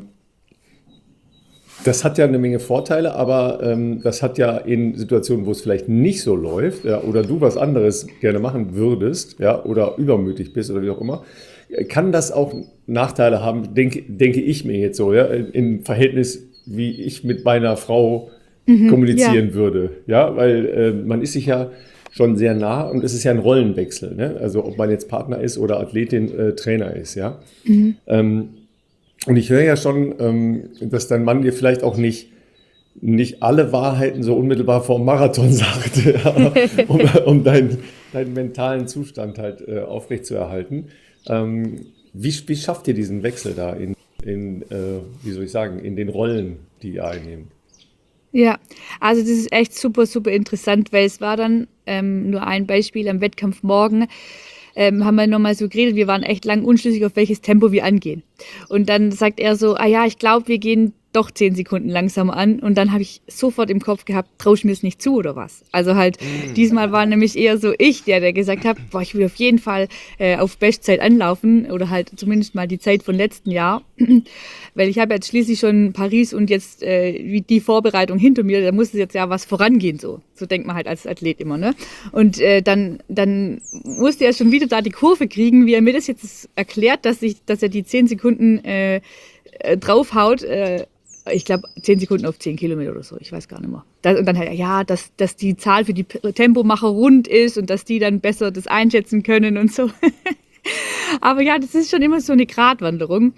Das hat ja eine Menge Vorteile, aber das hat ja in Situationen, wo es vielleicht nicht so läuft oder du was anderes gerne machen würdest oder übermütig bist oder wie auch immer, kann das auch Nachteile haben, denke ich mir jetzt so, im Verhältnis, wie ich mit meiner Frau kommunizieren würde. Ja? Weil man ist sich ja schon sehr nah und es ist ja ein Rollenwechsel, ne? Also ob man jetzt Partner ist oder Athletin, Trainer ist, ja. Und ich höre ja schon, dass dein Mann dir vielleicht auch nicht alle Wahrheiten so unmittelbar vor dem Marathon sagt, um deinen mentalen Zustand halt aufrechtzuerhalten. Wie schafft ihr diesen Wechsel da in den Rollen, die ihr einnehmt? Ja, also das ist echt super, super interessant, weil es war dann nur ein Beispiel am Wettkampf morgen, haben wir nochmal so geredet, wir waren echt lang unschlüssig, auf welches Tempo wir angehen. Und dann sagt er so, ich glaube, wir gehen doch 10 Sekunden langsamer an. Und dann habe ich sofort im Kopf gehabt, traue ich mir es nicht zu oder was? Also halt, diesmal war nämlich eher so ich, der gesagt hat, ich will auf jeden Fall auf Bestzeit anlaufen oder halt zumindest mal die Zeit von letzten Jahr. Weil ich habe jetzt schließlich schon Paris und jetzt die Vorbereitung hinter mir, da muss es jetzt ja was vorangehen, so denkt man halt als Athlet immer, ne? Und dann musste er schon wieder da die Kurve kriegen, wie er mir das jetzt erklärt, dass er die 10 Sekunden draufhaut, ich glaube 10 Sekunden auf 10 Kilometer oder so, ich weiß gar nicht mehr. Und dann halt, ja, dass die Zahl für die Tempomacher rund ist und dass die dann besser das einschätzen können und so. Aber ja, das ist schon immer so eine Gratwanderung.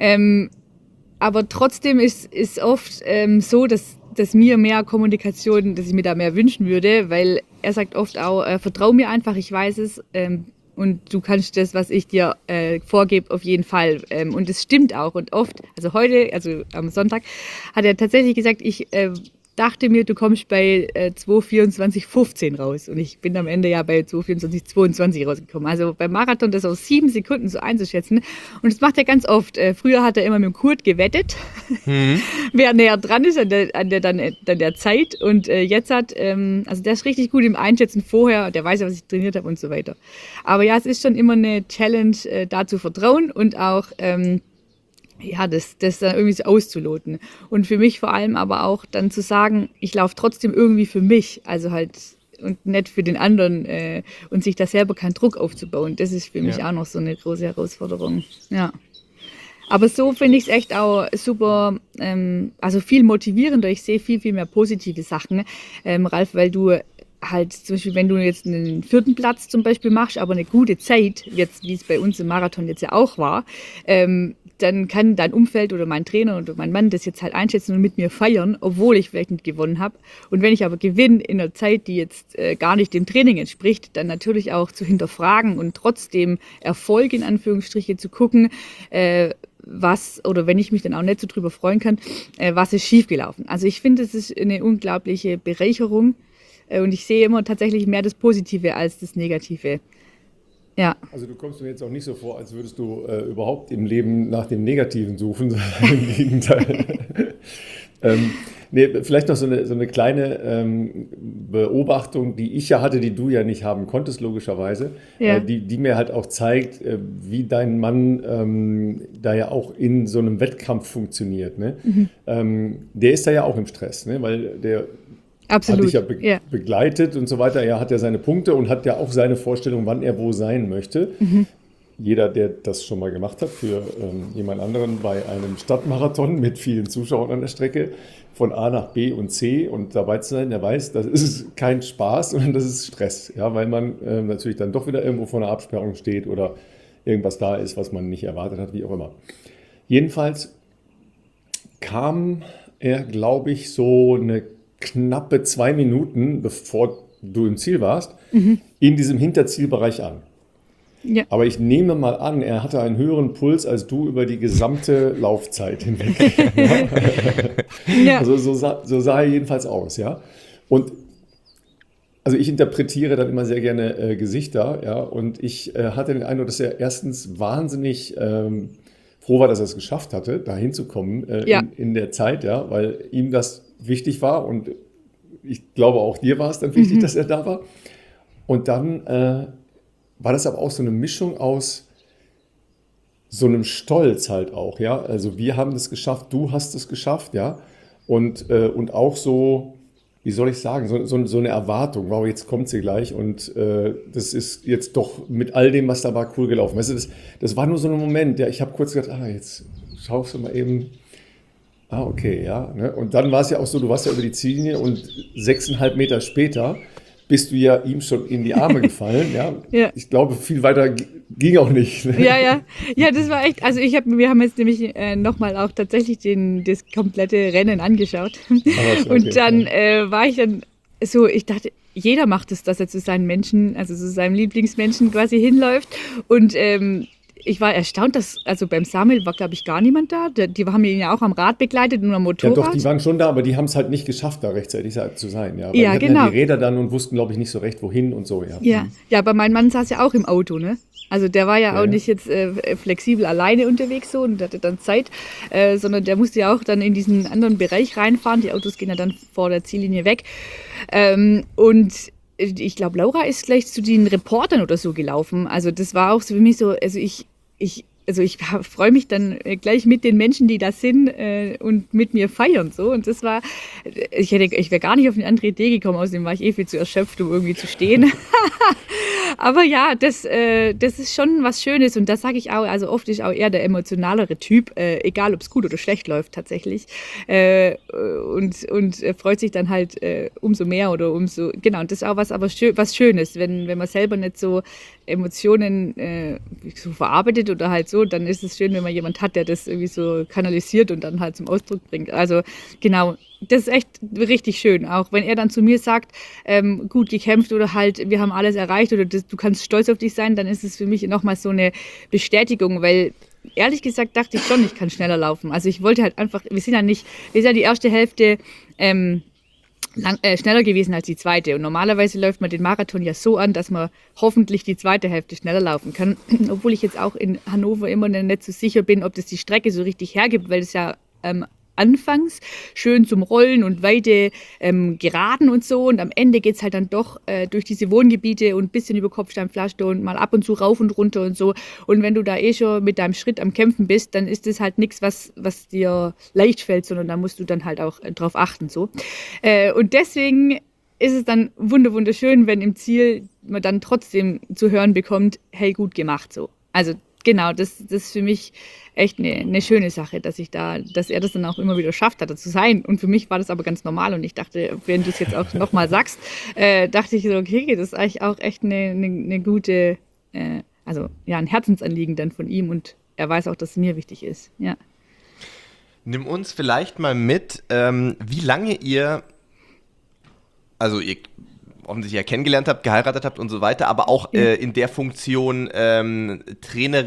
Aber trotzdem ist oft so, dass mir mehr Kommunikation, dass ich mir da mehr wünschen würde, weil er sagt oft auch, vertrau mir einfach, ich weiß es und du kannst das, was ich dir vorgebe, auf jeden Fall. Und es stimmt auch. Und oft, also heute, also am Sonntag, hat er tatsächlich gesagt, ich dachte mir, du kommst bei 2:24,15 raus. Und ich bin am Ende ja bei 2:24,22 rausgekommen. Also beim Marathon das aus 7 Sekunden so einzuschätzen. Und das macht er ganz oft. Früher hat er immer mit dem Kurt gewettet, wer näher dran ist an der Zeit. Und jetzt also der ist richtig gut im Einschätzen vorher. Der weiß ja, was ich trainiert habe und so weiter. Aber ja, es ist schon immer eine Challenge, da zu vertrauen und auch ja, das dann irgendwie so auszuloten. Und für mich vor allem aber auch dann zu sagen, ich laufe trotzdem irgendwie für mich, also halt und nicht für den anderen und sich da selber keinen Druck aufzubauen. Das ist für mich auch noch so eine große Herausforderung. Ja. Aber so finde ich es echt auch super, also viel motivierender. Ich sehe viel, viel mehr positive Sachen, Ralf, weil du halt zum Beispiel, wenn du jetzt einen 4. Platz zum Beispiel machst, aber eine gute Zeit, jetzt wie es bei uns im Marathon jetzt ja auch war, dann kann dein Umfeld oder mein Trainer oder mein Mann das jetzt halt einschätzen und mit mir feiern, obwohl ich vielleicht nicht gewonnen habe. Und wenn ich aber gewinne in einer Zeit, die jetzt gar nicht dem Training entspricht, dann natürlich auch zu hinterfragen und trotzdem Erfolg in Anführungsstriche zu gucken, oder wenn ich mich dann auch nicht so drüber freuen kann, was ist schiefgelaufen. Also ich finde, es ist eine unglaubliche Bereicherung und ich sehe immer tatsächlich mehr das Positive als das Negative. Ja. Also du kommst mir jetzt auch nicht so vor, als würdest du überhaupt im Leben nach dem Negativen suchen, sondern im Gegenteil. Vielleicht noch so eine kleine Beobachtung, die ich ja hatte, die du ja nicht haben konntest, logischerweise, die mir halt auch zeigt, wie dein Mann da ja auch in so einem Wettkampf funktioniert. Ne? Der ist da ja auch im Stress, ne? Weil der Absolut. Hat dich ja begleitet und so weiter. Er hat ja seine Punkte und hat ja auch seine Vorstellung, wann er wo sein möchte. Jeder, der das schon mal gemacht hat, für jemand anderen bei einem Stadtmarathon mit vielen Zuschauern an der Strecke, von A nach B und C und dabei zu sein, der weiß, das ist kein Spaß, sondern das ist Stress. Ja, weil man natürlich dann doch wieder irgendwo vor einer Absperrung steht oder irgendwas da ist, was man nicht erwartet hat, wie auch immer. Jedenfalls kam er, glaube ich, so eine knappe 2 Minuten, bevor du im Ziel warst, in diesem Hinterzielbereich an. Ja. Aber ich nehme mal an, er hatte einen höheren Puls als du über die gesamte Laufzeit hinweg. Ja. Also so sah er jedenfalls aus, ja. Und also ich interpretiere dann immer sehr gerne Gesichter, ja. Und ich hatte den Eindruck, dass er erstens wahnsinnig froh war, dass er es geschafft hatte, da hinzukommen in der Zeit, ja, weil ihm das wichtig war und ich glaube auch dir war es dann wichtig, dass er da war. Und dann war das aber auch so eine Mischung aus so einem Stolz halt auch, ja. Also wir haben das geschafft, du hast es geschafft, ja. Und auch so, wie soll ich sagen, so eine Erwartung, wow, jetzt kommt sie gleich und das ist jetzt doch mit all dem, was da war, cool gelaufen. Weißt du, das war nur so ein Moment, ja, ich habe kurz gedacht, jetzt schaust du mal eben. Okay, ja. Ne? Und dann war es ja auch so, du warst ja über die Ziellinie und 6,5 Meter später bist du ja ihm schon in die Arme gefallen. Ja? Ja. Ich glaube, viel weiter ging auch nicht. Ne? Ja, das war echt, also wir haben jetzt nämlich nochmal auch tatsächlich das komplette Rennen angeschaut. Okay, und dann war ich dann so, ich dachte, jeder macht es, dass er zu seinen Menschen, also zu seinem Lieblingsmenschen quasi hinläuft und ich war erstaunt, also beim Samuel war, glaube ich, gar niemand da. Die haben ihn ja auch am Rad begleitet und am Motorrad. Ja doch, die waren schon da, aber die haben es halt nicht geschafft, da rechtzeitig zu sein. Ja, weil die hatten ja die Räder dann und wussten, glaube ich, nicht so recht, wohin und so. Ja, aber mein Mann saß ja auch im Auto, ne? Also der war ja auch nicht jetzt flexibel alleine unterwegs so und hatte dann Zeit, sondern der musste ja auch dann in diesen anderen Bereich reinfahren. Die Autos gehen ja dann vor der Ziellinie weg. Und ich glaube, Laura ist gleich zu den Reportern oder so gelaufen. Also das war auch so für mich so, also ich freue mich dann gleich mit den Menschen, die da sind und mit mir feiern so. Und das war, ich wäre gar nicht auf eine andere Idee gekommen, außerdem war ich viel zu erschöpft, um irgendwie zu stehen. Aber ja, das ist schon was Schönes und das sage ich auch, also oft ist auch eher der emotionalere Typ, egal ob es gut oder schlecht läuft tatsächlich und freut sich dann halt umso mehr oder umso, genau, und das ist auch was Schönes, wenn man selber nicht so Emotionen so verarbeitet oder halt so, dann ist es schön, wenn man jemand hat, der das irgendwie so kanalisiert und dann halt zum Ausdruck bringt. Also genau, das ist echt richtig schön, auch wenn er dann zu mir sagt, gut gekämpft oder halt, wir haben alles erreicht oder du kannst stolz auf dich sein, dann ist es für mich nochmal so eine Bestätigung, weil ehrlich gesagt dachte ich schon, ich kann schneller laufen. Also ich wollte halt einfach, wir sind ja die erste Hälfte schneller gewesen als die zweite. Und normalerweise läuft man den Marathon ja so an, dass man hoffentlich die zweite Hälfte schneller laufen kann. Obwohl ich jetzt auch in Hannover immer nicht so sicher bin, ob das die Strecke so richtig hergibt, weil es ja anfangs schön zum Rollen und weite Geraden und so. Und am Ende geht es halt dann doch durch diese Wohngebiete und ein bisschen über Kopfsteinpflaster und mal ab und zu rauf und runter und so. Und wenn du da schon mit deinem Schritt am Kämpfen bist, dann ist das halt nichts, was dir leicht fällt, sondern da musst du dann halt auch drauf achten. So. Und deswegen ist es dann wunderschön, wenn im Ziel man dann trotzdem zu hören bekommt, hey, gut gemacht so. Also genau, das ist für mich echt eine schöne Sache, dass er das dann auch immer wieder schafft, da zu sein. Und für mich war das aber ganz normal und ich dachte, wenn du es jetzt auch nochmal sagst, dachte ich so, okay, das ist eigentlich auch echt eine gute, also ja, ein Herzensanliegen dann von ihm und er weiß auch, dass es mir wichtig ist, ja. Nimm uns vielleicht mal mit, wie lange ihr offensichtlich ja kennengelernt habt, geheiratet habt und so weiter, aber auch in der Funktion Trainer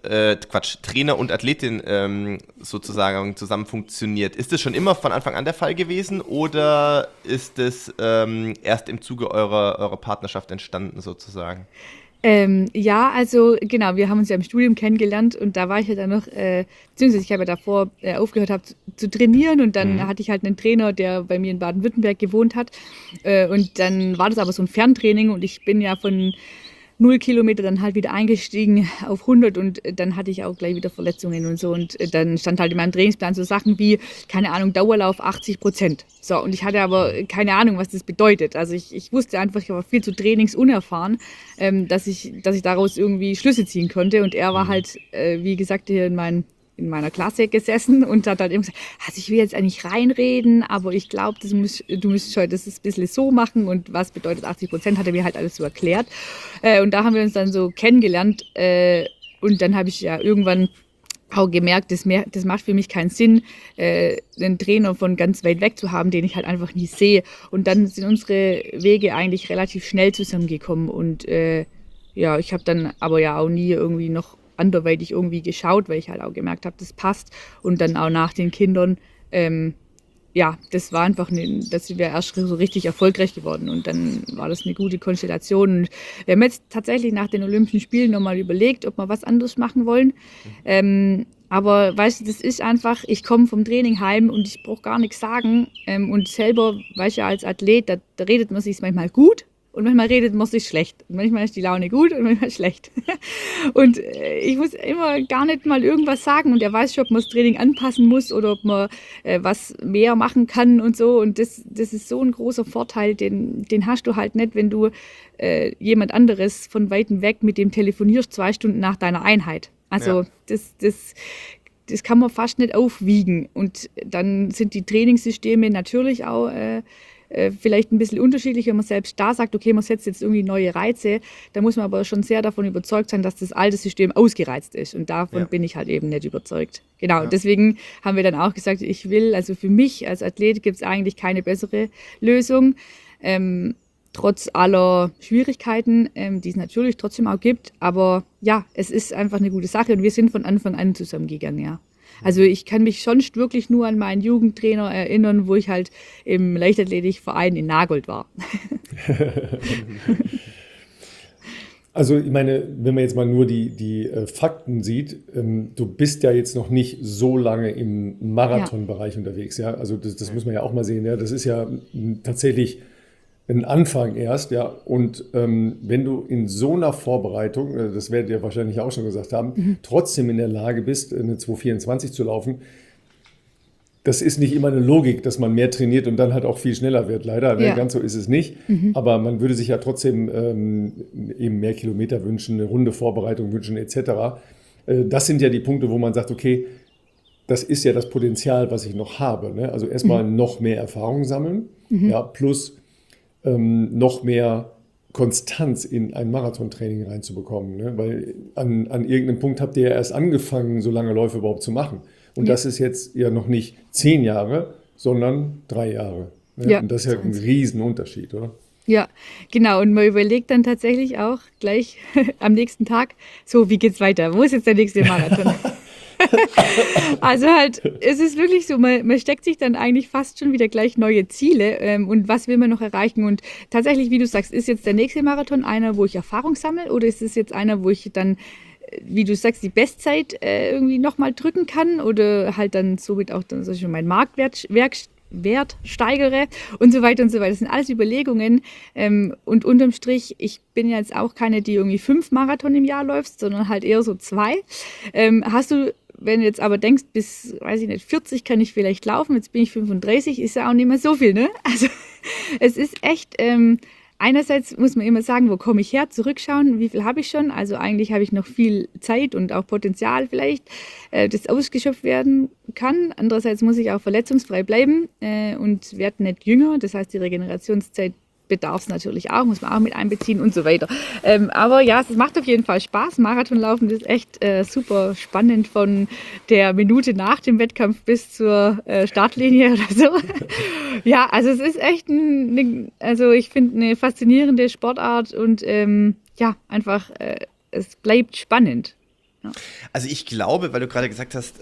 und Athletin sozusagen zusammen funktioniert. Ist das schon immer von Anfang an der Fall gewesen oder ist es erst im Zuge eurer Partnerschaft entstanden sozusagen? Ja, also genau, wir haben uns ja im Studium kennengelernt und da war ich ja dann noch, beziehungsweise ich habe ja davor aufgehört zu trainieren und dann hatte ich halt einen Trainer, der bei mir in Baden-Württemberg gewohnt hat und dann war das aber so ein Ferntraining und ich bin ja von 0 Kilometer dann halt wieder eingestiegen auf 100 und dann hatte ich auch gleich wieder Verletzungen und so und dann stand halt in meinem Trainingsplan so Sachen wie, keine Ahnung, Dauerlauf 80%. So, und ich hatte aber keine Ahnung, was das bedeutet. Also ich wusste einfach, ich war viel zu trainingsunerfahren, dass ich daraus irgendwie Schlüsse ziehen konnte und er war halt, wie gesagt, hier in meiner Klasse gesessen und hat halt immer gesagt, also ich will jetzt eigentlich reinreden, aber ich glaube, du müsst heute das ein bisschen so machen und was bedeutet 80%, hat er mir halt alles so erklärt. Und da haben wir uns dann so kennengelernt und dann habe ich ja irgendwann auch gemerkt, das macht für mich keinen Sinn, einen Trainer von ganz weit weg zu haben, den ich halt einfach nie sehe. Und dann sind unsere Wege eigentlich relativ schnell zusammengekommen und ja, ich habe dann aber ja auch nie irgendwie noch anderweitig irgendwie geschaut, weil ich halt auch gemerkt habe, das passt. Und dann auch nach den Kindern, ja, das war einfach, das sind wir erst so richtig erfolgreich geworden. Und dann war das eine gute Konstellation. Und wir haben jetzt tatsächlich nach den Olympischen Spielen nochmal überlegt, ob wir was anderes machen wollen. Aber weißt du, das ist einfach, ich komme vom Training heim und ich brauche gar nichts sagen. Und selber, weißt du, als Athlet, da redet man sich manchmal gut. Und manchmal redet man sich schlecht. Und manchmal ist die Laune gut und manchmal schlecht. Und ich muss immer gar nicht mal irgendwas sagen. Und er weiß schon, ob man das Training anpassen muss oder ob man was mehr machen kann und so. Und das ist so ein großer Vorteil, den hast du halt nicht, wenn du jemand anderes von weitem weg mit dem telefonierst 2 Stunden nach deiner Einheit. Also ja. Das kann man fast nicht aufwiegen. Und dann sind die Trainingssysteme natürlich auch vielleicht ein bisschen unterschiedlich, wenn man selbst da sagt, okay, man setzt jetzt irgendwie neue Reize, da muss man aber schon sehr davon überzeugt sein, dass das alte System ausgereizt ist und davon bin ich halt eben nicht überzeugt. Genau, deswegen haben wir dann auch gesagt, also für mich als Athlet gibt es eigentlich keine bessere Lösung, trotz aller Schwierigkeiten, die es natürlich trotzdem auch gibt, aber ja, es ist einfach eine gute Sache und wir sind von Anfang an zusammengegangen, ja. Also ich kann mich sonst wirklich nur an meinen Jugendtrainer erinnern, wo ich halt im Leichtathletikverein in Nagold war. Also ich meine, wenn man jetzt mal nur die Fakten sieht, du bist ja jetzt noch nicht so lange im Marathonbereich unterwegs, ja. Also das muss man ja auch mal sehen, ja. Das ist ja tatsächlich ein Anfang erst, ja. Und wenn du in so einer Vorbereitung, das werdet ihr wahrscheinlich auch schon gesagt haben, trotzdem in der Lage bist, eine 2,24 zu laufen, das ist nicht immer eine Logik, dass man mehr trainiert und dann halt auch viel schneller wird, leider. Ja. Ganz so ist es nicht. Aber man würde sich ja trotzdem eben mehr Kilometer wünschen, eine runde Vorbereitung wünschen etc. Das sind ja die Punkte, wo man sagt, okay, das ist ja das Potenzial, was ich noch habe. Ne? Also erstmal noch mehr Erfahrung sammeln, ja, plus noch mehr Konstanz in ein Marathontraining reinzubekommen. Ne? Weil an irgendeinem Punkt habt ihr ja erst angefangen, so lange Läufe überhaupt zu machen. Und das ist jetzt ja noch nicht 10 Jahre, sondern 3 Jahre. Ne? Ja. Und das ist ja ein Riesenunterschied, oder? Ja, genau. Und man überlegt dann tatsächlich auch gleich am nächsten Tag, so, wie geht's weiter? Wo ist jetzt der nächste Marathon? Also halt, es ist wirklich so, man steckt sich dann eigentlich fast schon wieder gleich neue Ziele und was will man noch erreichen? Und tatsächlich, wie du sagst, ist jetzt der nächste Marathon einer, wo ich Erfahrung sammle oder ist es jetzt einer, wo ich dann, wie du sagst, die Bestzeit irgendwie nochmal drücken kann oder halt dann somit auch dann so meinen Marktwert steigere und so weiter und so weiter. Das sind alles Überlegungen und unterm Strich, ich bin jetzt auch keine, die irgendwie 5 Marathon im Jahr läuft, sondern halt eher so 2. Hast du, wenn du jetzt aber denkst, bis, weiß ich nicht, 40 kann ich vielleicht laufen, jetzt bin ich 35, ist ja auch nicht mehr so viel, ne? Also es ist echt, einerseits muss man immer sagen, wo komme ich her, zurückschauen, wie viel habe ich schon, also eigentlich habe ich noch viel Zeit und auch Potenzial vielleicht, das ausgeschöpft werden kann. Andererseits muss ich auch verletzungsfrei bleiben und werde nicht jünger, das heißt die Regenerationszeit bedarf es natürlich auch, muss man auch mit einbeziehen und so weiter. Aber ja, es macht auf jeden Fall Spaß. Marathonlaufen ist echt super spannend von der Minute nach dem Wettkampf bis zur Startlinie oder so. Ja, also es ist echt also ich finde eine faszinierende Sportart und ja, einfach es bleibt spannend. Ja. Also ich glaube, weil du gerade gesagt hast,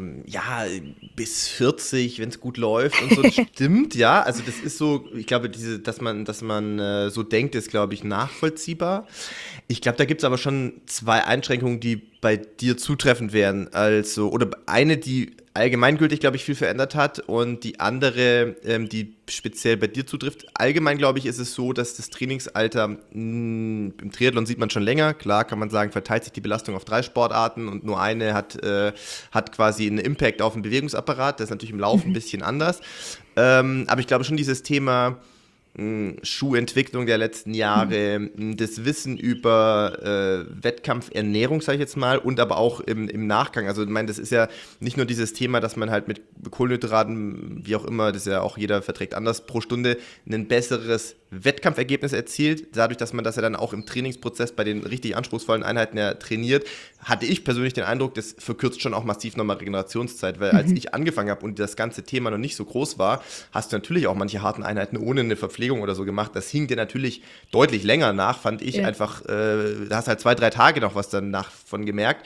ja, bis 40, wenn es gut läuft und so, das stimmt, ja. Also das ist so, ich glaube, dass man so denkt, ist, glaube ich, nachvollziehbar. Ich glaube, da gibt es aber schon 2 Einschränkungen, die bei dir zutreffend wären. Also, oder eine, die allgemeingültig, glaube ich, viel verändert hat und die andere, die speziell bei dir zutrifft. Allgemein, glaube ich, ist es so, dass das Trainingsalter im Triathlon sieht man schon länger. Klar kann man sagen, verteilt sich die Belastung auf 3 Sportarten und nur eine hat quasi einen Impact auf den Bewegungsapparat. Das ist natürlich im Laufen ein bisschen anders. Aber ich glaube schon, dieses Thema Schuhentwicklung der letzten Jahre, das Wissen über Wettkampfernährung, sage ich jetzt mal, und aber auch im Nachgang. Also ich meine, das ist ja nicht nur dieses Thema, dass man halt mit Kohlenhydraten, wie auch immer, das ja auch jeder verträgt anders, pro Stunde ein besseres Wettkampfergebnis erzielt. Dadurch, dass man das ja dann auch im Trainingsprozess bei den richtig anspruchsvollen Einheiten ja trainiert, hatte ich persönlich den Eindruck, das verkürzt schon auch massiv nochmal Regenerationszeit, weil als ich angefangen habe und das ganze Thema noch nicht so groß war, hast du natürlich auch manche harten Einheiten ohne eine Verpflegung oder so gemacht. Das hing dir natürlich deutlich länger nach, fand ich einfach, da hast halt 2-3 Tage noch was danach von gemerkt.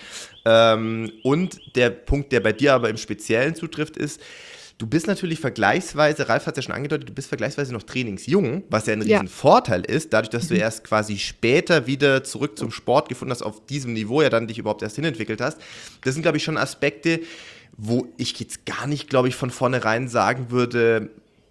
Und der Punkt, der bei dir aber im Speziellen zutrifft, ist, du bist natürlich vergleichsweise, Ralf hat es ja schon angedeutet, du bist vergleichsweise noch trainingsjung, was ja ein riesen Vorteil ist, dadurch, dass du erst quasi später wieder zurück zum Sport gefunden hast, auf diesem Niveau ja dann dich überhaupt erst hinentwickelt hast. Das sind, glaube ich, schon Aspekte, wo ich jetzt gar nicht, glaube ich, von vornherein sagen würde,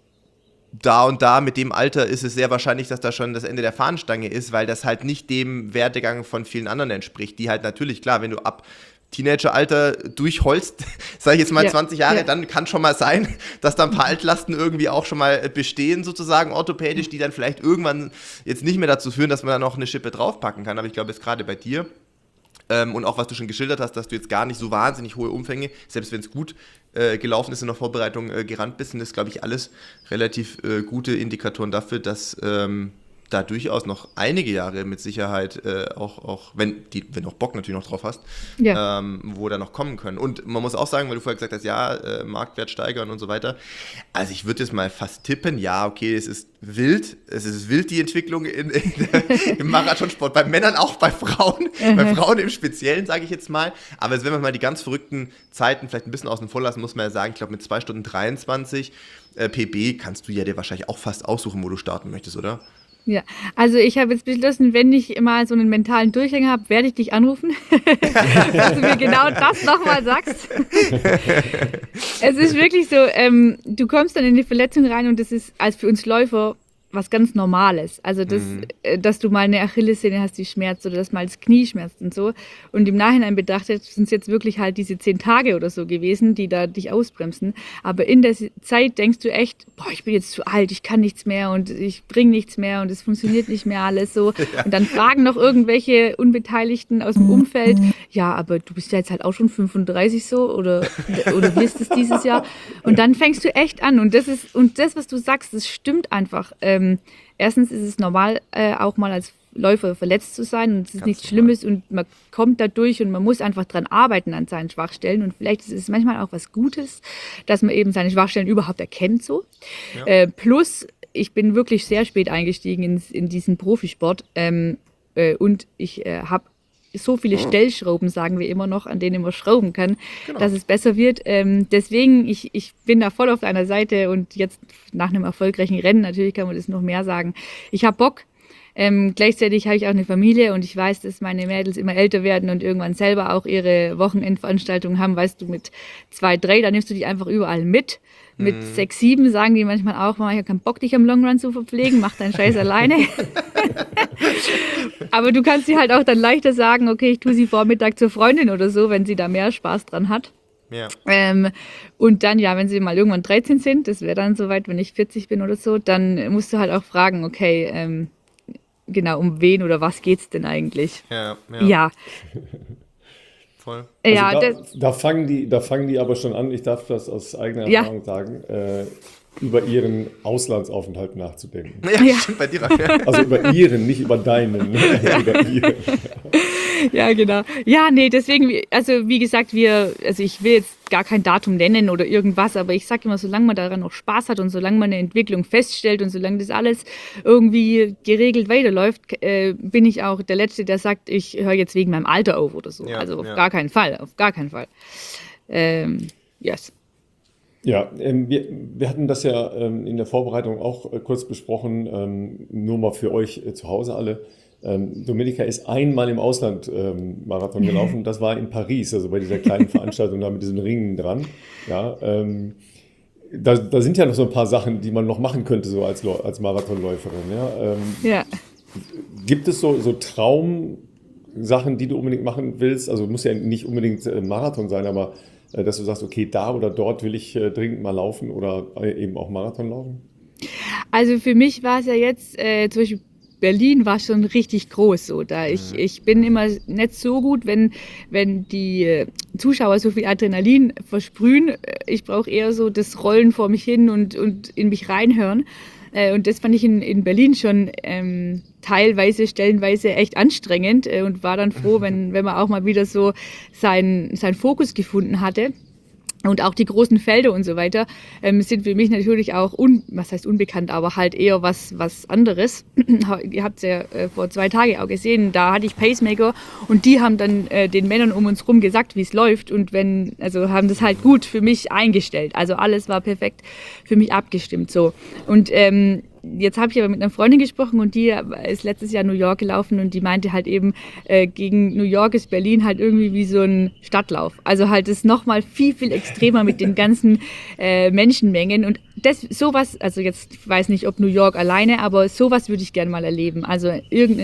da und da mit dem Alter ist es sehr wahrscheinlich, dass da schon das Ende der Fahnenstange ist, weil das halt nicht dem Werdegang von vielen anderen entspricht, die halt natürlich, klar, wenn du ab Teenageralter durchholst, sage ich jetzt mal 20 Jahre, dann kann schon mal sein, dass da ein paar Altlasten irgendwie auch schon mal bestehen, sozusagen orthopädisch, die dann vielleicht irgendwann jetzt nicht mehr dazu führen, dass man da noch eine Schippe draufpacken kann. Aber ich glaube, jetzt gerade bei dir und auch was du schon geschildert hast, dass du jetzt gar nicht so wahnsinnig hohe Umfänge, selbst wenn es gut gelaufen ist in der Vorbereitung, gerannt bist, sind das, glaube ich, alles relativ gute Indikatoren dafür, dass da durchaus noch einige Jahre mit Sicherheit auch wenn auch Bock natürlich noch drauf hast, wo da noch kommen können. Und man muss auch sagen, weil du vorher gesagt hast, Marktwert steigern und so weiter. Also ich würde jetzt mal fast tippen, ja, okay, es ist wild die Entwicklung im Marathonsport, bei Männern auch, bei Frauen, bei Frauen im Speziellen, sage ich jetzt mal. Aber wenn man mal die ganz verrückten Zeiten vielleicht ein bisschen außen vor lassen, muss man ja sagen, ich glaube mit 2 Stunden 23 PB kannst du ja dir wahrscheinlich auch fast aussuchen, wo du starten möchtest, oder? Ja, also ich habe jetzt beschlossen, wenn ich mal so einen mentalen Durchhänger habe, werde ich dich anrufen, dass du mir genau das nochmal sagst. Es ist wirklich so, du kommst dann in die Verletzung rein und das ist, als für uns Läufer, was ganz Normales. Also dass du mal eine Achillessehne hast, die schmerzt oder dass mal das Knie schmerzt und so. Und im Nachhinein betrachtet sind es jetzt wirklich halt diese 10 Tage oder so gewesen, die da dich ausbremsen. Aber in der Zeit denkst du echt, boah, ich bin jetzt zu alt, ich kann nichts mehr und ich bringe nichts mehr und es funktioniert nicht mehr alles so. Ja. Und dann fragen noch irgendwelche Unbeteiligten aus dem Umfeld, ja, aber du bist ja jetzt halt auch schon 35 so oder wirst es dieses Jahr. Und dann fängst du echt an. Und das, was du sagst, das stimmt einfach. Erstens ist es normal, auch mal als Läufer verletzt zu sein und es ist nichts Schlimmes und man kommt da durch und man muss einfach dran arbeiten an seinen Schwachstellen und vielleicht ist es manchmal auch was Gutes, dass man eben seine Schwachstellen überhaupt erkennt so. Ja. Plus, ich bin wirklich sehr spät eingestiegen in diesen Profisport und ich habe so viele Stellschrauben, sagen wir immer noch, an denen man schrauben kann, dass es besser wird. Deswegen, ich bin da voll auf deiner Seite und jetzt nach einem erfolgreichen Rennen, natürlich kann man das noch mehr sagen. Ich habe Bock. Gleichzeitig habe ich auch eine Familie und ich weiß, dass meine Mädels immer älter werden und irgendwann selber auch ihre Wochenendveranstaltungen haben. Weißt du, mit 2, 3, da nimmst du die einfach überall mit. Mit 6, 7 sagen die manchmal auch, Mama, ich habe keinen Bock, dich am Long Run zu verpflegen, mach deinen Scheiß alleine. Aber du kannst sie halt auch dann leichter sagen, okay, ich tue sie Vormittag zur Freundin oder so, wenn sie da mehr Spaß dran hat. Ja. Und dann, ja, wenn sie mal irgendwann 13 sind, das wäre dann soweit, wenn ich 40 bin oder so, dann musst du halt auch fragen, okay, genau, um wen oder was geht's denn eigentlich? Ja. Voll. Also ja, da fangen die aber schon an, ich darf das aus eigener Erfahrung sagen, über ihren Auslandsaufenthalt nachzudenken. Ja, stimmt bei dir. Also über ihren, nicht über deinen. Über ihren. Ja, genau. Ja, nee, deswegen, also wie gesagt, ich will jetzt gar kein Datum nennen oder irgendwas, aber ich sage immer, solange man daran noch Spaß hat und solange man eine Entwicklung feststellt und solange das alles irgendwie geregelt weiterläuft, bin ich auch der Letzte, der sagt, ich höre jetzt wegen meinem Alter auf oder so. Ja, also auf gar keinen Fall. Yes. Ja, wir hatten das ja in der Vorbereitung auch kurz besprochen, nur mal für euch zu Hause alle. Dominika ist einmal im Ausland Marathon gelaufen, das war in Paris, also bei dieser kleinen Veranstaltung da mit diesen Ringen dran. Ja, da sind ja noch so ein paar Sachen, die man noch machen könnte, so als Marathonläuferin. Ja? Gibt es so Traumsachen, die du unbedingt machen willst? Also muss ja nicht unbedingt Marathon sein, aber dass du sagst, okay, da oder dort will ich dringend mal laufen oder eben auch Marathon laufen? Also für mich war es ja jetzt zum Beispiel Berlin war schon richtig groß. So. Ich bin immer nicht so gut, wenn die Zuschauer so viel Adrenalin versprühen. Ich brauche eher so das Rollen vor mich hin und in mich reinhören. Und das fand ich in Berlin schon stellenweise echt anstrengend und war dann froh, wenn man auch mal wieder so seinen Fokus gefunden hatte. Und auch die großen Felder und so weiter sind für mich natürlich auch, was heißt unbekannt, aber halt eher was anderes. Ihr habt es ja vor 2 Tagen auch gesehen, da hatte ich Pacemaker und die haben dann den Männern um uns rum gesagt, wie es läuft und haben das halt gut für mich eingestellt. Also alles war perfekt für mich abgestimmt so. Und jetzt habe ich aber mit einer Freundin gesprochen und die ist letztes Jahr New York gelaufen und die meinte halt eben, gegen New York ist Berlin halt irgendwie wie so ein Stadtlauf. Also halt ist nochmal viel, viel extremer mit den ganzen Menschenmengen und sowas, also jetzt ich weiß nicht, ob New York alleine, aber sowas würde ich gerne mal erleben. Also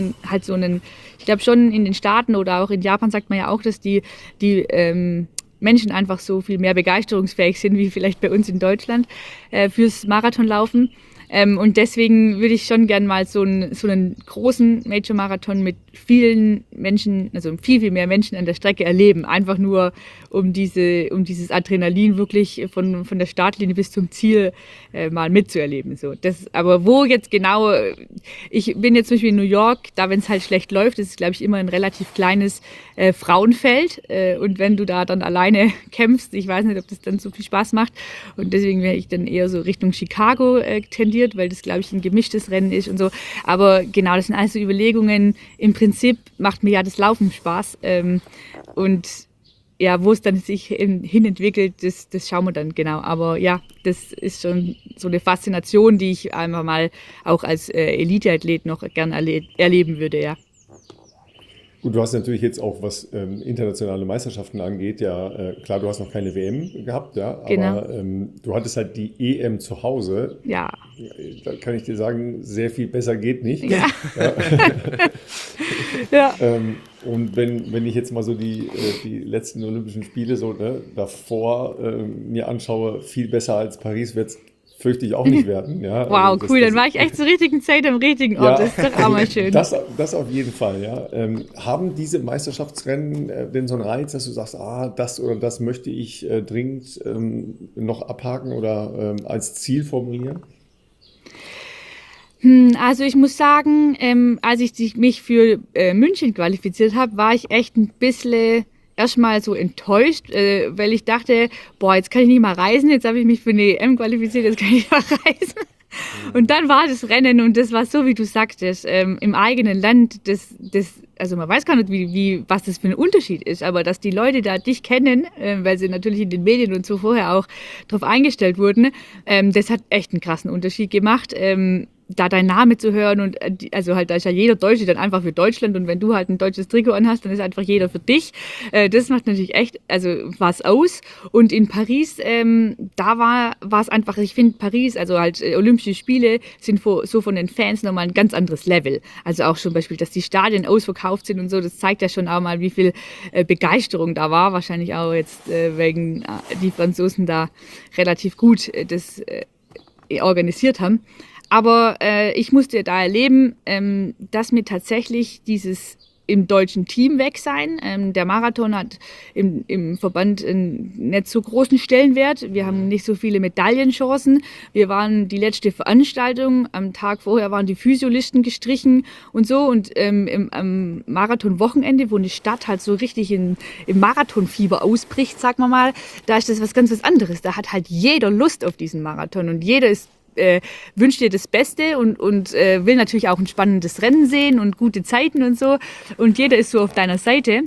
ich glaube schon in den Staaten oder auch in Japan sagt man ja auch, dass die Menschen einfach so viel mehr begeisterungsfähig sind, wie vielleicht bei uns in Deutschland fürs Marathonlaufen. Und deswegen würde ich schon gern mal so einen großen Major-Marathon mit vielen Menschen, also viel, viel mehr Menschen an der Strecke erleben. Einfach nur, um dieses Adrenalin wirklich von der Startlinie bis zum Ziel mal mitzuerleben. So. Aber wo jetzt genau, ich bin jetzt zum Beispiel in New York, da wenn es halt schlecht läuft, ist es, glaube ich, immer ein relativ kleines Frauenfeld. Und wenn du da dann alleine kämpfst, ich weiß nicht, ob das dann so viel Spaß macht. Und deswegen wäre ich dann eher so Richtung Chicago tendiert, weil das, glaube ich, ein gemischtes Rennen ist und so. Aber genau, das sind alles so Überlegungen. Im Prinzip macht mir ja das Laufen Spaß. Und ja, wo es dann sich hin entwickelt, das schauen wir dann genau. Aber ja, das ist schon so eine Faszination, die ich einfach mal auch als Elite-Athlet noch gern erleben würde, ja. Gut, du hast natürlich jetzt auch, was internationale Meisterschaften angeht, ja, klar, du hast noch keine WM gehabt, ja, Genau. aber du hattest halt die EM zu Hause. Ja. Da kann ich dir sagen, sehr viel besser geht nicht. Ja. Ja. Ja. Und wenn ich jetzt mal so die letzten Olympischen Spiele so davor mir anschaue, viel besser als Paris wird es, fürchte ich, auch nicht werden. Ja, also Wow, cool. Dann war ich echt zur richtigen Zeit am richtigen Ort. ja, Das ist doch auch also mal schön. das auf jeden Fall, ja. Haben diese Meisterschaftsrennen denn so einen Reiz, dass du sagst, das oder das möchte ich dringend noch abhaken oder als Ziel formulieren? Also ich muss sagen, als ich mich für München qualifiziert habe, war ich echt ein bisschen erstmal so enttäuscht, weil ich dachte, boah, jetzt kann ich nicht mal reisen, jetzt habe ich mich für eine EM qualifiziert, jetzt kann ich nicht mal reisen. Und dann war das Rennen und das war so, wie du sagtest, im eigenen Land, also man weiß gar nicht, was das für ein Unterschied ist, aber dass die Leute da dich kennen, weil sie natürlich in den Medien und so vorher auch drauf eingestellt wurden, das hat echt einen krassen Unterschied gemacht. Da dein Name zu hören und also halt, da ist ja jeder Deutsche dann einfach für Deutschland und wenn du halt ein deutsches Trikot anhast, dann ist einfach jeder für dich. Das macht natürlich echt, also was aus. Und in Paris, da war es einfach, ich finde Paris, also halt Olympische Spiele sind so von den Fans nochmal ein ganz anderes Level. Also auch schon Beispiel, dass die Stadien ausverkauft sind und so, das zeigt ja schon auch mal, wie viel Begeisterung da war. Wahrscheinlich auch jetzt wegen die Franzosen da relativ gut das organisiert haben. Aber ich musste da erleben, dass mir tatsächlich dieses im deutschen Team weg sein. Der Marathon hat im Verband einen nicht so großen Stellenwert. Wir haben nicht so viele Medaillenchancen. Wir waren die letzte Veranstaltung. Am Tag vorher waren die Physiolisten gestrichen und so. Und am Marathon-Wochenende, wo eine Stadt halt so richtig im Marathonfieber ausbricht, sagen wir mal, da ist das was anderes. Da hat halt jeder Lust auf diesen Marathon und jeder wünscht dir das Beste und will natürlich auch ein spannendes Rennen sehen und gute Zeiten und so. Und jeder ist so auf deiner Seite.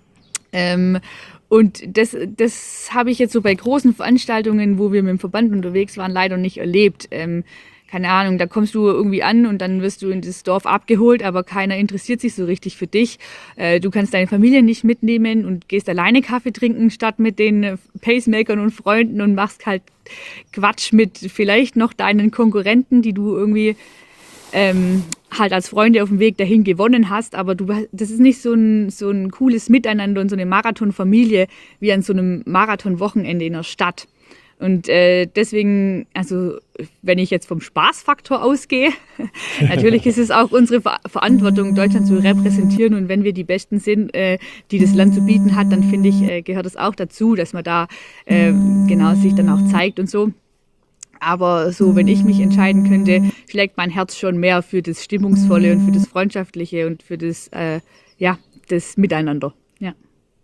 Und das habe ich jetzt so bei großen Veranstaltungen, wo wir mit dem Verband unterwegs waren, leider nicht erlebt. Keine Ahnung, da kommst du irgendwie an und dann wirst du in das Dorf abgeholt, aber keiner interessiert sich so richtig für dich. Du kannst deine Familie nicht mitnehmen und gehst alleine Kaffee trinken, statt mit den Pacemakern und Freunden und machst halt Quatsch mit vielleicht noch deinen Konkurrenten, die du irgendwie halt als Freunde auf dem Weg dahin gewonnen hast, aber das ist nicht so ein cooles Miteinander und so eine Marathonfamilie wie an so einem Marathonwochenende in der Stadt. Und deswegen, also wenn ich jetzt vom Spaßfaktor ausgehe, natürlich ist es auch unsere Verantwortung, Deutschland zu repräsentieren. Und wenn wir die Besten sind, die das Land zu bieten hat, dann finde ich, gehört es auch dazu, dass man da genau sich dann auch zeigt und so. Aber so, wenn ich mich entscheiden könnte, schlägt mein Herz schon mehr für das Stimmungsvolle und für das Freundschaftliche und für das, das Miteinander. Ja.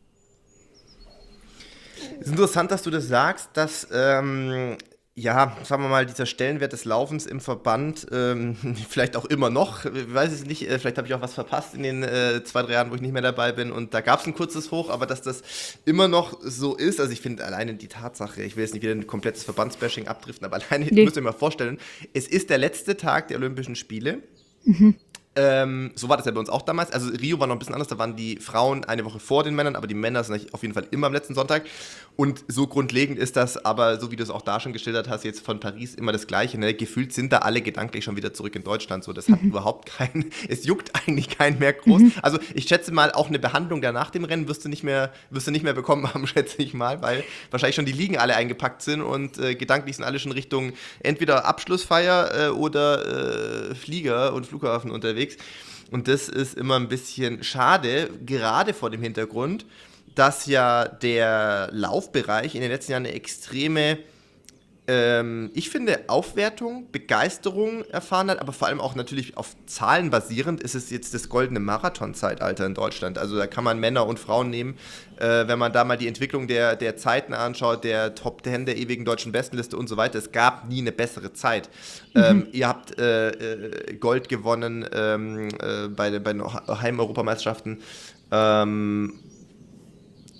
Es ist interessant, dass du das sagst, dass, sagen wir mal, dieser Stellenwert des Laufens im Verband, vielleicht auch immer noch, ich weiß es nicht, vielleicht habe ich auch was verpasst in den 2-3 Jahren, wo ich nicht mehr dabei bin und da gab es ein kurzes Hoch, aber dass das immer noch so ist, also ich finde alleine die Tatsache, ich will jetzt nicht wieder ein komplettes Verbandsbashing abdriften, aber alleine, ich muss mir mal vorstellen, es ist der letzte Tag der Olympischen Spiele. So war das ja bei uns auch damals. Also Rio war noch ein bisschen anders, da waren die Frauen eine Woche vor den Männern, aber die Männer sind auf jeden Fall immer am letzten Sonntag. Und so grundlegend ist das, aber so wie du es auch da schon geschildert hast, jetzt von Paris immer das Gleiche. Ne? Gefühlt sind da alle gedanklich schon wieder zurück in Deutschland. So, das hat überhaupt es juckt eigentlich keinen mehr groß. Also ich schätze mal, auch eine Behandlung da nach dem Rennen wirst du nicht mehr bekommen haben, schätze ich mal, weil wahrscheinlich schon die Liegen alle eingepackt sind und gedanklich sind alle schon Richtung entweder Abschlussfeier oder Flieger und Flughafen unterwegs. Und das ist immer ein bisschen schade, gerade vor dem Hintergrund, dass ja der Laufbereich in den letzten Jahren eine extreme, ich finde, Aufwertung, Begeisterung erfahren hat, aber vor allem auch natürlich auf Zahlen basierend ist es jetzt das goldene Marathon-Zeitalter in Deutschland. Also da kann man Männer und Frauen nehmen, wenn man da mal die Entwicklung der Zeiten anschaut, der Top 10 der ewigen deutschen Bestenliste und so weiter. Es gab nie eine bessere Zeit. Ihr habt Gold gewonnen bei den Heim-Europameisterschaften.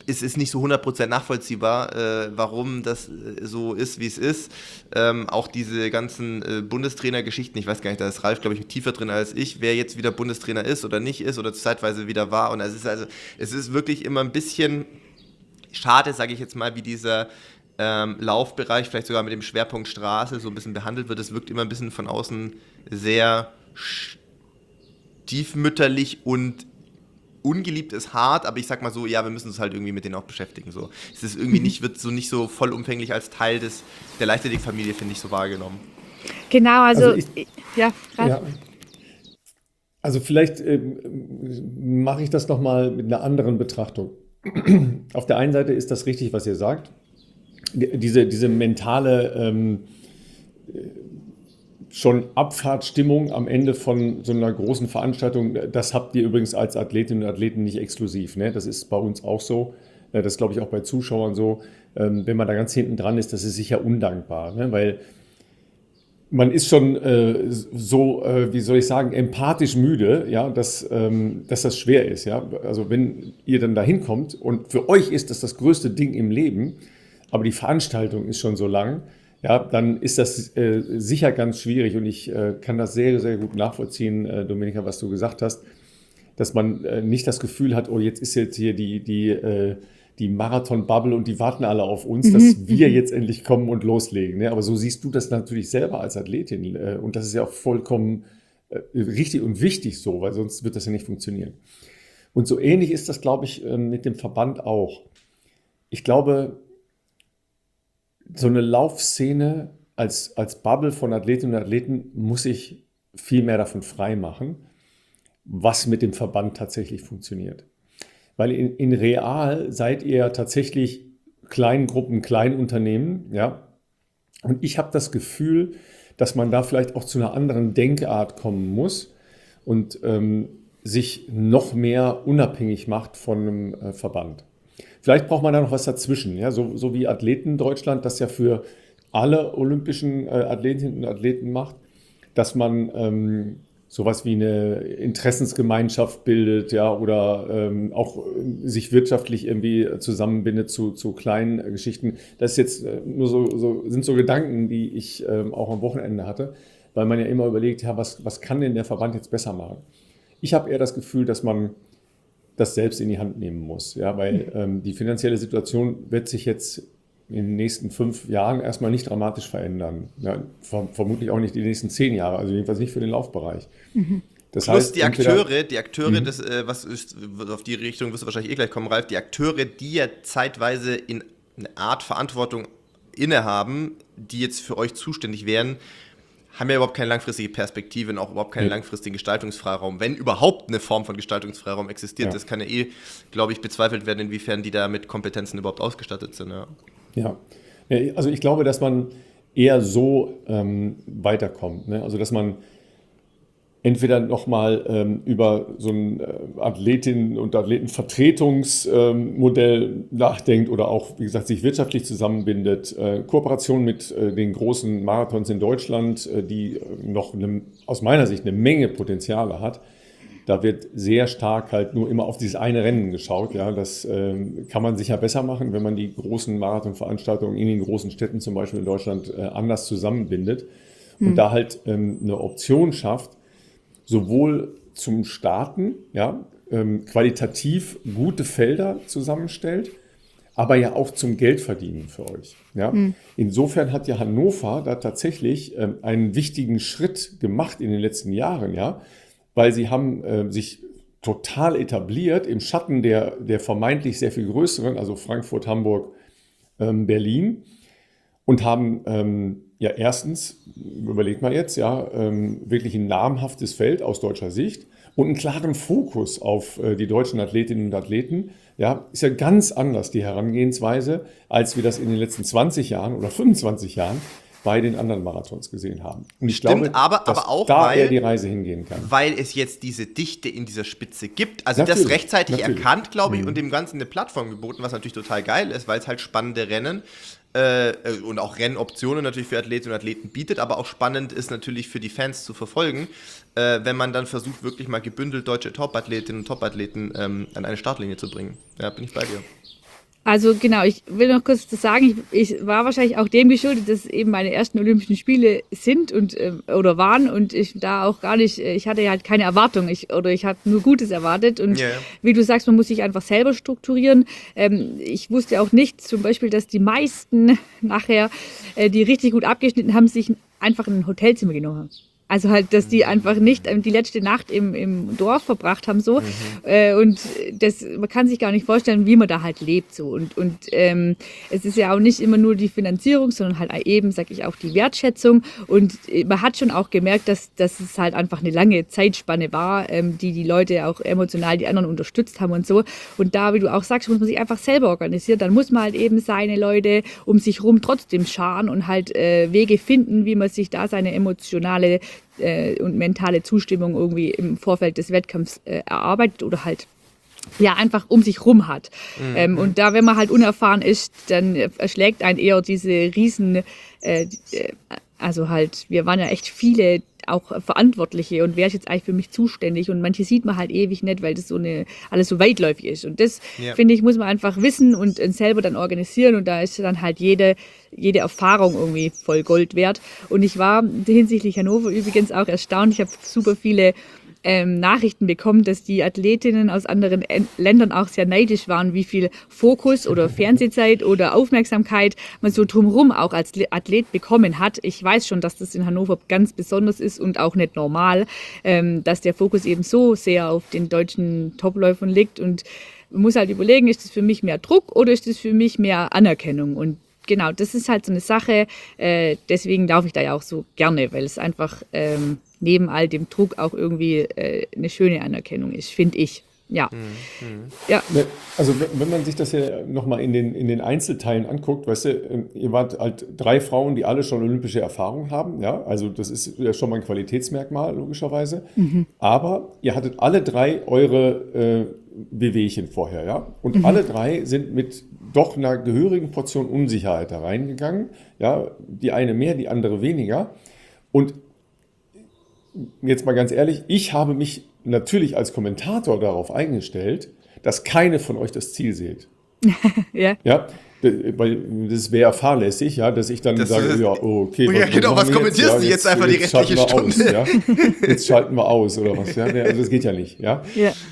es ist nicht so 100% nachvollziehbar, warum das so ist, wie es ist. Auch diese ganzen Bundestrainer-Geschichten, ich weiß gar nicht, da ist Ralf, glaube ich, tiefer drin als ich, wer jetzt wieder Bundestrainer ist oder nicht ist oder zeitweise wieder war. Und es ist wirklich immer ein bisschen schade, sage ich jetzt mal, wie dieser Laufbereich, vielleicht sogar mit dem Schwerpunkt Straße, so ein bisschen behandelt wird. Es wirkt immer ein bisschen von außen sehr stiefmütterlich und ungeliebt ist hart, aber ich sag mal so, ja, wir müssen uns halt irgendwie mit denen auch beschäftigen. So. Es ist irgendwie nicht so vollumfänglich als Teil der Leichtathletik-Familie, finde ich, so wahrgenommen. Genau, also ja. Also vielleicht mache ich das nochmal mit einer anderen Betrachtung. Auf der einen Seite ist das richtig, was ihr sagt. Diese mentale schon Abfahrtstimmung am Ende von so einer großen Veranstaltung, das habt ihr übrigens als Athletinnen und Athleten nicht exklusiv. Ne? Das ist bei uns auch so. Das ist, glaube ich, auch bei Zuschauern so. Wenn man da ganz hinten dran ist, das ist sicher undankbar. Ne? Weil man ist schon wie soll ich sagen, empathisch müde, ja, dass das schwer ist. Ja? Also wenn ihr dann da hinkommt und für euch ist das größte Ding im Leben, aber die Veranstaltung ist schon so lang, ja, dann ist das sicher ganz schwierig und ich kann das sehr, sehr gut nachvollziehen, Dominika, was du gesagt hast, dass man nicht das Gefühl hat, oh, jetzt ist jetzt hier die Marathon-Bubble und die warten alle auf uns, dass wir jetzt endlich kommen und loslegen. Ne? Aber so siehst du das natürlich selber als Athletin und das ist ja auch vollkommen richtig und wichtig so, weil sonst wird das ja nicht funktionieren. Und so ähnlich ist das, glaube ich, mit dem Verband auch. Ich glaube, so eine Laufszene als Bubble von Athletinnen und Athleten muss sich viel mehr davon frei machen, was mit dem Verband tatsächlich funktioniert. Weil in real seid ihr tatsächlich kleinen Gruppen, kleinen Unternehmen, ja. Und ich habe das Gefühl, dass man da vielleicht auch zu einer anderen Denkart kommen muss und sich noch mehr unabhängig macht von einem Verband. Vielleicht braucht man da noch was dazwischen, ja, so wie Athleten Deutschland das ja für alle olympischen Athletinnen und Athleten macht, dass man sowas wie eine Interessensgemeinschaft bildet, ja, oder auch sich wirtschaftlich irgendwie zusammenbindet zu kleinen Geschichten. Das ist jetzt sind so Gedanken, die ich auch am Wochenende hatte, weil man ja immer überlegt, ja, was kann denn der Verband jetzt besser machen? Ich habe eher das Gefühl, dass man das selbst in die Hand nehmen muss, ja, weil die finanzielle Situation wird sich jetzt in den nächsten 5 Jahren erstmal nicht dramatisch verändern. Ja, vermutlich auch nicht die nächsten 10 Jahre, also jedenfalls nicht für den Laufbereich. Das Plus heißt, die Akteure, das, was ist, auf die Richtung wirst du wahrscheinlich gleich kommen, Ralf, die Akteure, die ja zeitweise in eine Art Verantwortung innehaben, die jetzt für euch zuständig wären, haben ja überhaupt keine langfristige Perspektive und auch überhaupt keinen langfristigen Gestaltungsfreiraum. Wenn überhaupt eine Form von Gestaltungsfreiraum existiert, das kann ja glaube ich, bezweifelt werden, inwiefern die da mit Kompetenzen überhaupt ausgestattet sind. Ja, also ich glaube, dass man eher so weiterkommt. Ne? Also dass man entweder nochmal über so ein Athletinnen- und Athletenvertretungsmodell nachdenkt oder auch, wie gesagt, sich wirtschaftlich zusammenbindet. Kooperation mit den großen Marathons in Deutschland, die noch aus meiner Sicht eine Menge Potenziale hat. Da wird sehr stark halt nur immer auf dieses eine Rennen geschaut. Ja, das kann man sicher besser machen, wenn man die großen Marathonveranstaltungen in den großen Städten, zum Beispiel in Deutschland, anders zusammenbindet und da halt eine Option schafft, sowohl zum Starten, ja, qualitativ gute Felder zusammenstellt, aber ja auch zum Geldverdienen für euch. Ja. Insofern hat ja Hannover da tatsächlich einen wichtigen Schritt gemacht in den letzten Jahren, ja, weil sie haben sich total etabliert im Schatten der vermeintlich sehr viel größeren, also Frankfurt, Hamburg, Berlin, und haben ja erstens, überlegt mal jetzt, ja, wirklich ein namhaftes Feld aus deutscher Sicht und einen klaren Fokus auf die deutschen Athletinnen und Athleten. Ja, ist ja ganz anders die Herangehensweise, als wir das in den letzten 20 Jahren oder 25 Jahren bei den anderen Marathons gesehen haben. Und ich glaube, dass auch, da eher die Reise hingehen kann. Weil es jetzt diese Dichte in dieser Spitze gibt. Also Natürlich, das rechtzeitig erkannt, glaube ich, und dem Ganzen eine Plattform geboten, was natürlich total geil ist, weil es halt spannende Rennen und auch Rennoptionen natürlich für Athletinnen und Athleten bietet, aber auch spannend ist natürlich für die Fans zu verfolgen, wenn man dann versucht, wirklich mal gebündelt deutsche Top-Athletinnen und Top-Athleten an eine Startlinie zu bringen. Ja, bin ich bei dir. Also genau, ich will noch kurz das sagen, ich war wahrscheinlich auch dem geschuldet, dass es eben meine ersten Olympischen Spiele sind und oder waren und ich da auch gar nicht, ich hatte ja halt keine Erwartung, ich habe nur Gutes erwartet und wie du sagst, man muss sich einfach selber strukturieren. Ich wusste auch nicht zum Beispiel, dass die meisten nachher, die richtig gut abgeschnitten haben, sich einfach ein Hotelzimmer genommen haben. Also halt, dass die einfach nicht die letzte Nacht im Dorf verbracht haben so. Und man kann sich gar nicht vorstellen, wie man da halt lebt so. Und es ist ja auch nicht immer nur die Finanzierung, sondern halt eben, sag ich, auch die Wertschätzung. Und man hat schon auch gemerkt, dass es halt einfach eine lange Zeitspanne war, die Leute auch emotional die anderen unterstützt haben und so. Und da, wie du auch sagst, muss man sich einfach selber organisieren. Dann muss man halt eben seine Leute um sich rum trotzdem scharen und halt Wege finden, wie man sich da seine emotionale und mentale Zustimmung irgendwie im Vorfeld des Wettkampfs erarbeitet oder halt ja einfach um sich rum hat. Und da, wenn man halt unerfahren ist, dann erschlägt einen eher diese riesen, also halt, wir waren ja echt viele auch Verantwortliche und wer ist jetzt eigentlich für mich zuständig und manche sieht man halt ewig nicht, weil das alles so weitläufig ist und das, finde ich, muss man einfach wissen und selber dann organisieren und da ist dann halt jede Erfahrung irgendwie voll Gold wert und ich war hinsichtlich Hannover übrigens auch erstaunt, ich habe super viele Nachrichten bekommen, dass die Athletinnen aus anderen Ländern auch sehr neidisch waren, wie viel Fokus oder Fernsehzeit oder Aufmerksamkeit man so drumherum auch als Athlet bekommen hat. Ich weiß schon, dass das in Hannover ganz besonders ist und auch nicht normal, dass der Fokus eben so sehr auf den deutschen Topläufern liegt und man muss halt überlegen, ist das für mich mehr Druck oder ist das für mich mehr Anerkennung und genau, das ist halt so eine Sache, deswegen laufe ich da ja auch so gerne, weil es einfach neben all dem Druck auch irgendwie eine schöne Anerkennung ist, finde ich. Ja. Ja. Also wenn man sich das ja nochmal in den Einzelteilen anguckt, weißt du, ihr wart halt 3 Frauen, die alle schon olympische Erfahrung haben, ja, also das ist ja schon mal ein Qualitätsmerkmal, logischerweise, aber ihr hattet alle 3 eure Wehwehchen vorher, ja, und alle 3 sind mit doch einer gehörigen Portion Unsicherheit da reingegangen, ja, die eine mehr, die andere weniger und jetzt mal ganz ehrlich, ich habe mich natürlich als Kommentator darauf eingestellt, dass keine von euch das Ziel seht. Ja. Ja, weil das wäre fahrlässig, ja, dass ich dann sage, ja, okay. Was kommentierst du jetzt einfach die restliche Stunde? Aus, ja? Jetzt schalten wir aus oder was, ja, also das geht ja nicht, ja.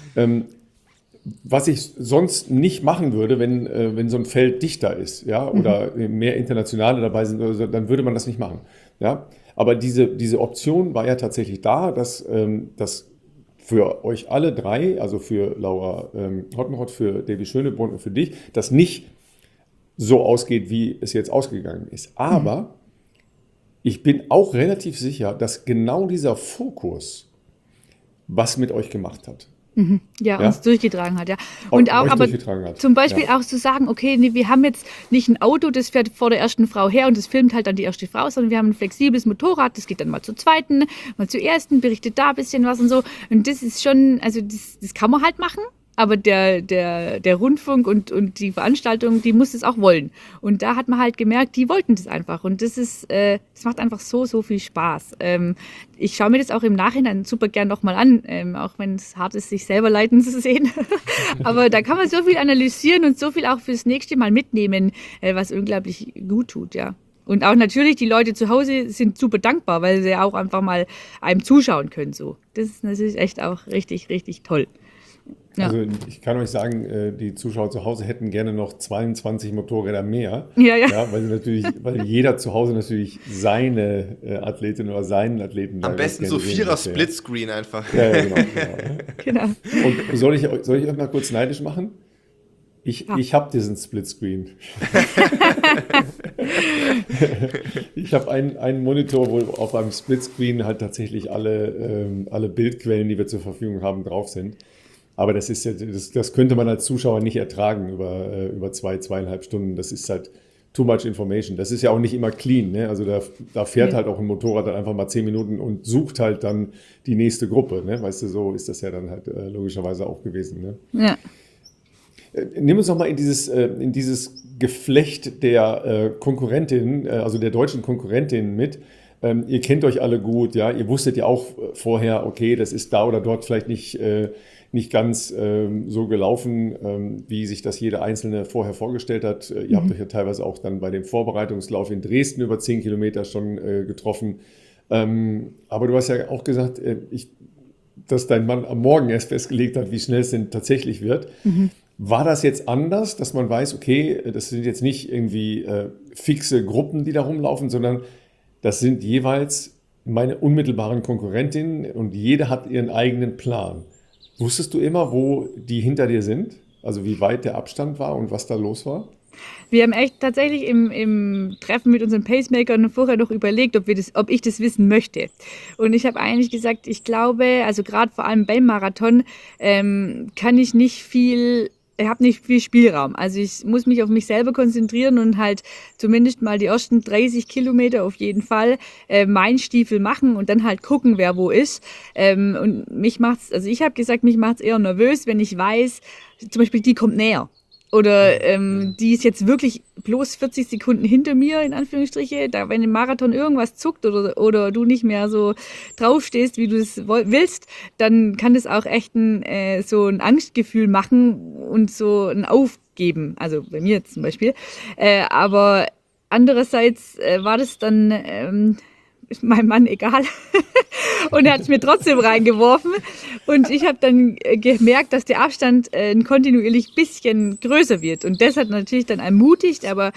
Was ich sonst nicht machen würde, wenn so ein Feld dichter ist, ja, oder mehr Internationale dabei sind, dann würde man das nicht machen, ja. Aber diese Option war ja tatsächlich da, dass für euch alle 3, also für Laura Hottenrott, für Davy Schönebrunn und für dich, das nicht so ausgeht, wie es jetzt ausgegangen ist. Aber ich bin auch relativ sicher, dass genau dieser Fokus was mit euch gemacht hat. Ja, uns durchgetragen hat, ja. Und auch aber zum Beispiel auch zu sagen, okay, nee, wir haben jetzt nicht ein Auto, das fährt vor der ersten Frau her und das filmt halt dann die erste Frau, sondern wir haben ein flexibles Motorrad, das geht dann mal zur zweiten, mal zur ersten, berichtet da ein bisschen was und so. Und das ist schon, also das kann man halt machen. Aber der Rundfunk und die Veranstaltung, die muss es auch wollen. Und da hat man halt gemerkt, die wollten das einfach. Und das macht einfach so viel Spaß. Ich schaue mir das auch im Nachhinein super gern nochmal an, auch wenn es hart ist, sich selber leiten zu sehen. Aber da kann man so viel analysieren und so viel auch fürs nächste Mal mitnehmen, was unglaublich gut tut, ja. Und auch natürlich, die Leute zu Hause sind super dankbar, weil sie auch einfach mal einem zuschauen können. So. Das ist natürlich echt auch richtig, richtig toll. Ja. Also ich kann euch sagen, die Zuschauer zu Hause hätten gerne noch 22 Motorräder mehr. Ja, weil jeder zu Hause natürlich seine Athletin oder seinen Athleten. Am besten so 4er Splitscreen einfach. Ja, genau. Und soll ich euch mal kurz neidisch machen? Ich habe diesen Splitscreen. Ich habe einen Monitor, wo auf einem Splitscreen halt tatsächlich alle Bildquellen, die wir zur Verfügung haben, drauf sind. Aber das könnte man als Zuschauer nicht ertragen über 2,5 Stunden. Das ist halt too much information. Das ist ja auch nicht immer clean. Ne? Also da fährt halt auch ein Motorrad dann einfach mal 10 Minuten und sucht halt dann die nächste Gruppe. Ne? Weißt du, so ist das ja dann halt logischerweise auch gewesen. Ne? Ja. Nimm uns noch mal in dieses Geflecht der Konkurrentinnen, also der deutschen Konkurrentinnen mit. Ihr kennt euch alle gut, ja, ihr wusstet ja auch vorher, okay, das ist da oder dort vielleicht nicht ganz so gelaufen, wie sich das jeder Einzelne vorher vorgestellt hat. Ihr habt euch ja teilweise auch dann bei dem Vorbereitungslauf in Dresden über 10 Kilometer schon getroffen. Aber du hast ja auch gesagt, dass dein Mann am Morgen erst festgelegt hat, wie schnell es denn tatsächlich wird. War das jetzt anders, dass man weiß, okay, das sind jetzt nicht irgendwie fixe Gruppen, die da rumlaufen, sondern das sind jeweils meine unmittelbaren Konkurrentinnen und jede hat ihren eigenen Plan. Wusstest du immer, wo die hinter dir sind? Also wie weit der Abstand war und was da los war? Wir haben echt tatsächlich im Treffen mit unseren Pacemakern vorher noch überlegt, ob ich das wissen möchte. Und ich habe eigentlich gesagt, ich glaube, also gerade vor allem beim Marathon kann ich nicht viel. Ich habe nicht viel Spielraum. Also ich muss mich auf mich selber konzentrieren und halt zumindest mal die ersten 30 Kilometer auf jeden Fall meinen Stiefel machen und dann halt gucken, wer wo ist. Und ich habe gesagt, mich macht's eher nervös, wenn ich weiß, zum Beispiel die kommt näher. Oder die ist jetzt wirklich bloß 40 Sekunden hinter mir, in Anführungsstriche. Da, wenn im Marathon irgendwas zuckt oder du nicht mehr so draufstehst, wie du es willst, dann kann das auch echt so ein Angstgefühl machen und so ein Aufgeben. Also bei mir jetzt zum Beispiel. Aber andererseits war das dann ist meinem Mann egal. Und er hat es mir trotzdem reingeworfen. Und ich habe dann gemerkt, dass der Abstand kontinuierlich ein bisschen größer wird. Und das hat natürlich dann ermutigt, aber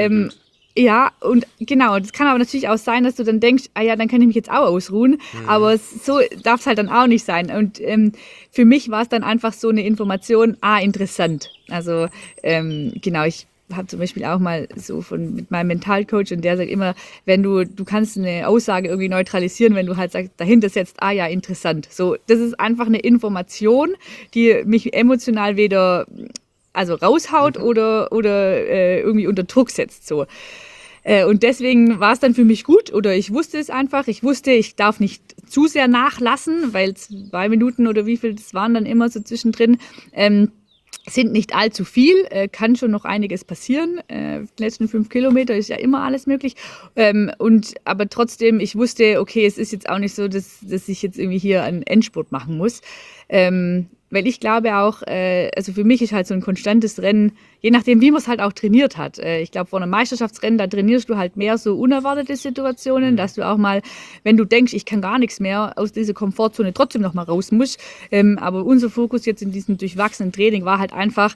ja, und genau, das kann aber natürlich auch sein, dass du dann denkst, ah ja, dann kann ich mich jetzt auch ausruhen. Aber so darf es halt dann auch nicht sein. Und für mich war es dann einfach so eine Information, interessant. Also genau, ich habe zum Beispiel auch mal so mit meinem Mentalcoach und der sagt immer, wenn du kannst eine Aussage irgendwie neutralisieren, wenn du halt sagst, dahinter setzt, ja, interessant. So, das ist einfach eine Information, die mich emotional weder raushaut oder irgendwie unter Druck setzt. So. Und deswegen war es dann für mich gut oder ich wusste es einfach. Ich wusste, ich darf nicht zu sehr nachlassen, weil 2 Minuten oder wie viel das waren dann immer so zwischendrin, sind nicht allzu viel, kann schon noch einiges passieren. Die letzten 5 Kilometer ist ja immer alles möglich. Aber trotzdem, ich wusste, okay, es ist jetzt auch nicht so, dass ich jetzt irgendwie hier einen Endspurt machen muss. Weil ich glaube auch, also für mich ist halt so ein konstantes Rennen, je nachdem, wie man es halt auch trainiert hat. Ich glaube, vor einem Meisterschaftsrennen, da trainierst du halt mehr so unerwartete Situationen, dass du auch mal, wenn du denkst, ich kann gar nichts mehr, aus dieser Komfortzone trotzdem noch mal raus musst. Aber unser Fokus jetzt in diesem durchwachsenen Training war halt einfach,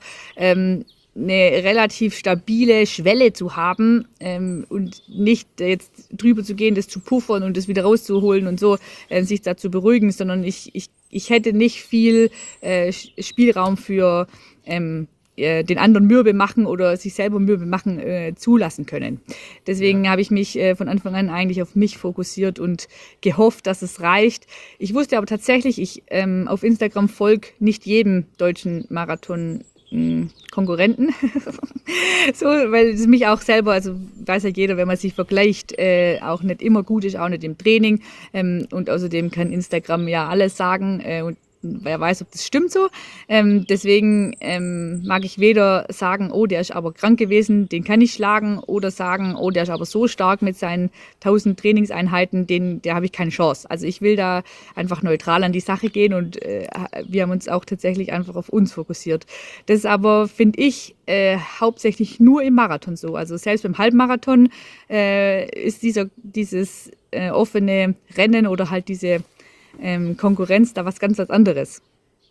eine relativ stabile Schwelle zu haben und nicht jetzt drüber zu gehen, das zu puffern und das wieder rauszuholen und so sich da zu beruhigen, sondern ich hätte nicht viel Spielraum für den anderen mürbe machen oder sich selber mürbe machen zulassen können. Deswegen habe ich mich von Anfang an eigentlich auf mich fokussiert und gehofft, dass es reicht. Ich wusste aber tatsächlich, ich auf Instagram folge nicht jedem deutschen Marathon Konkurrenten. So, weil es mich auch selber, also weiß ja jeder, wenn man sich vergleicht, auch nicht immer gut ist, auch nicht im Training. Und außerdem kann Instagram ja alles sagen und wer weiß, ob das stimmt so. Deswegen mag ich weder sagen, oh, der ist aber krank gewesen, den kann ich schlagen, oder sagen, oh, der ist aber so stark mit seinen 1000 Trainingseinheiten, der habe ich keine Chance. Also ich will da einfach neutral an die Sache gehen und wir haben uns auch tatsächlich einfach auf uns fokussiert. Das ist aber, finde ich, hauptsächlich nur im Marathon so. Also selbst beim Halbmarathon ist dieses offene Rennen oder halt diese Konkurrenz da was ganz anderes.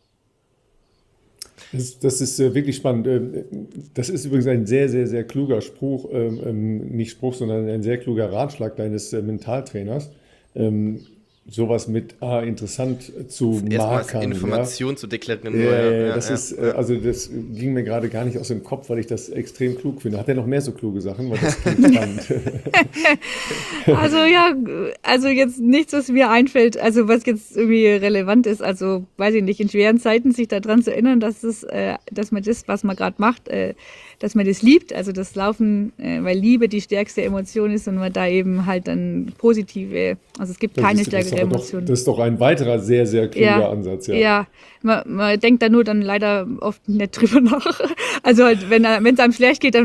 Das ist wirklich spannend. Das ist übrigens ein sehr, sehr, sehr kluger Spruch, nicht Spruch, sondern ein sehr kluger Ratschlag deines Mentaltrainers. Sowas mit interessant zu markern. Information zu deklarieren. Das ging mir gerade gar nicht aus dem Kopf, weil ich das extrem klug finde. Hat er noch mehr so kluge Sachen? Weil das klingt spannend. Also jetzt nichts, was mir einfällt, also was jetzt irgendwie relevant ist, also weiß ich nicht, in schweren Zeiten sich daran zu erinnern, dass man das, was man gerade macht, dass man das liebt, also das Laufen, weil Liebe die stärkste Emotion ist und man da eben halt dann positive, also es gibt keine stärkere Emotion. Das ist doch ein weiterer sehr, sehr kluger Ansatz. Ja, man denkt da nur dann leider oft nicht drüber nach. Also halt, wenn es einem schlecht geht, dann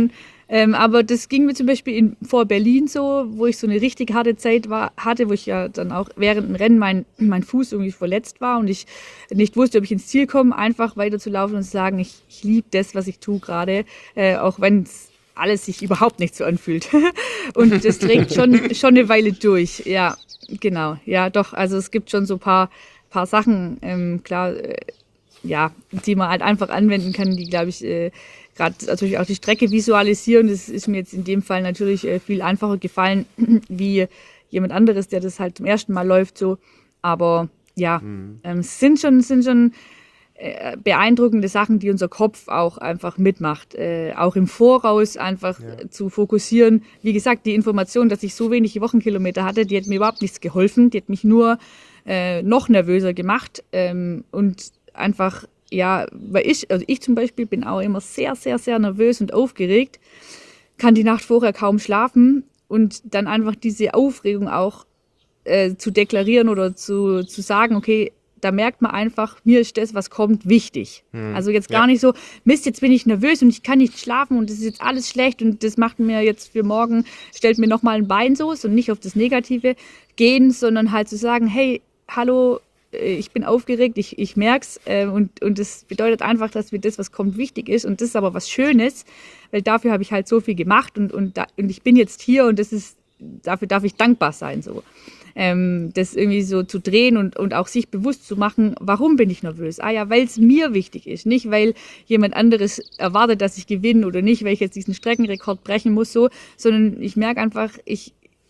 Aber das ging mir zum Beispiel vor Berlin so, wo ich so eine richtig harte Zeit hatte, wo ich ja dann auch während dem Rennen mein Fuß irgendwie verletzt war und ich nicht wusste, ob ich ins Ziel komme, einfach weiterzulaufen und zu sagen, ich liebe das, was ich tue gerade, auch wenn es alles sich überhaupt nicht so anfühlt. Und das trägt schon eine Weile durch. Ja, genau. Ja, doch. Also es gibt schon so ein paar Sachen, klar, ja, die man halt einfach anwenden kann, die, glaube ich, gerade natürlich auch die Strecke visualisieren. Das ist mir jetzt in dem Fall natürlich viel einfacher gefallen, wie jemand anderes, der das halt zum ersten Mal läuft. So. Aber ja, es sind schon beeindruckende Sachen, die unser Kopf auch einfach mitmacht. Auch im Voraus einfach zu fokussieren. Wie gesagt, die Information, dass ich so wenige Wochenkilometer hatte, die hat mir überhaupt nichts geholfen. Die hat mich nur noch nervöser gemacht. Und einfach, ja, weil ich zum Beispiel bin auch immer sehr, sehr, sehr nervös und aufgeregt, kann die Nacht vorher kaum schlafen und dann einfach diese Aufregung auch zu deklarieren oder zu sagen, okay, da merkt man einfach, mir ist das, was kommt, wichtig. Also jetzt gar nicht so, Mist, jetzt bin ich nervös und ich kann nicht schlafen und das ist jetzt alles schlecht und das macht mir jetzt für morgen, stellt mir nochmal ein Bein so und nicht auf das Negative gehen, sondern halt zu sagen, hey, hallo, ich bin aufgeregt, ich merk's und das bedeutet einfach, dass mir das, was kommt, wichtig ist und das ist aber was Schönes, weil dafür habe ich halt so viel gemacht und ich bin jetzt hier und dafür darf ich dankbar sein, so. Das irgendwie so zu drehen und auch sich bewusst zu machen, warum bin ich nervös? Ah ja, weil es mir wichtig ist, nicht weil jemand anderes erwartet, dass ich gewinne oder nicht, weil ich jetzt diesen Streckenrekord brechen muss, so, sondern ich merke einfach, ich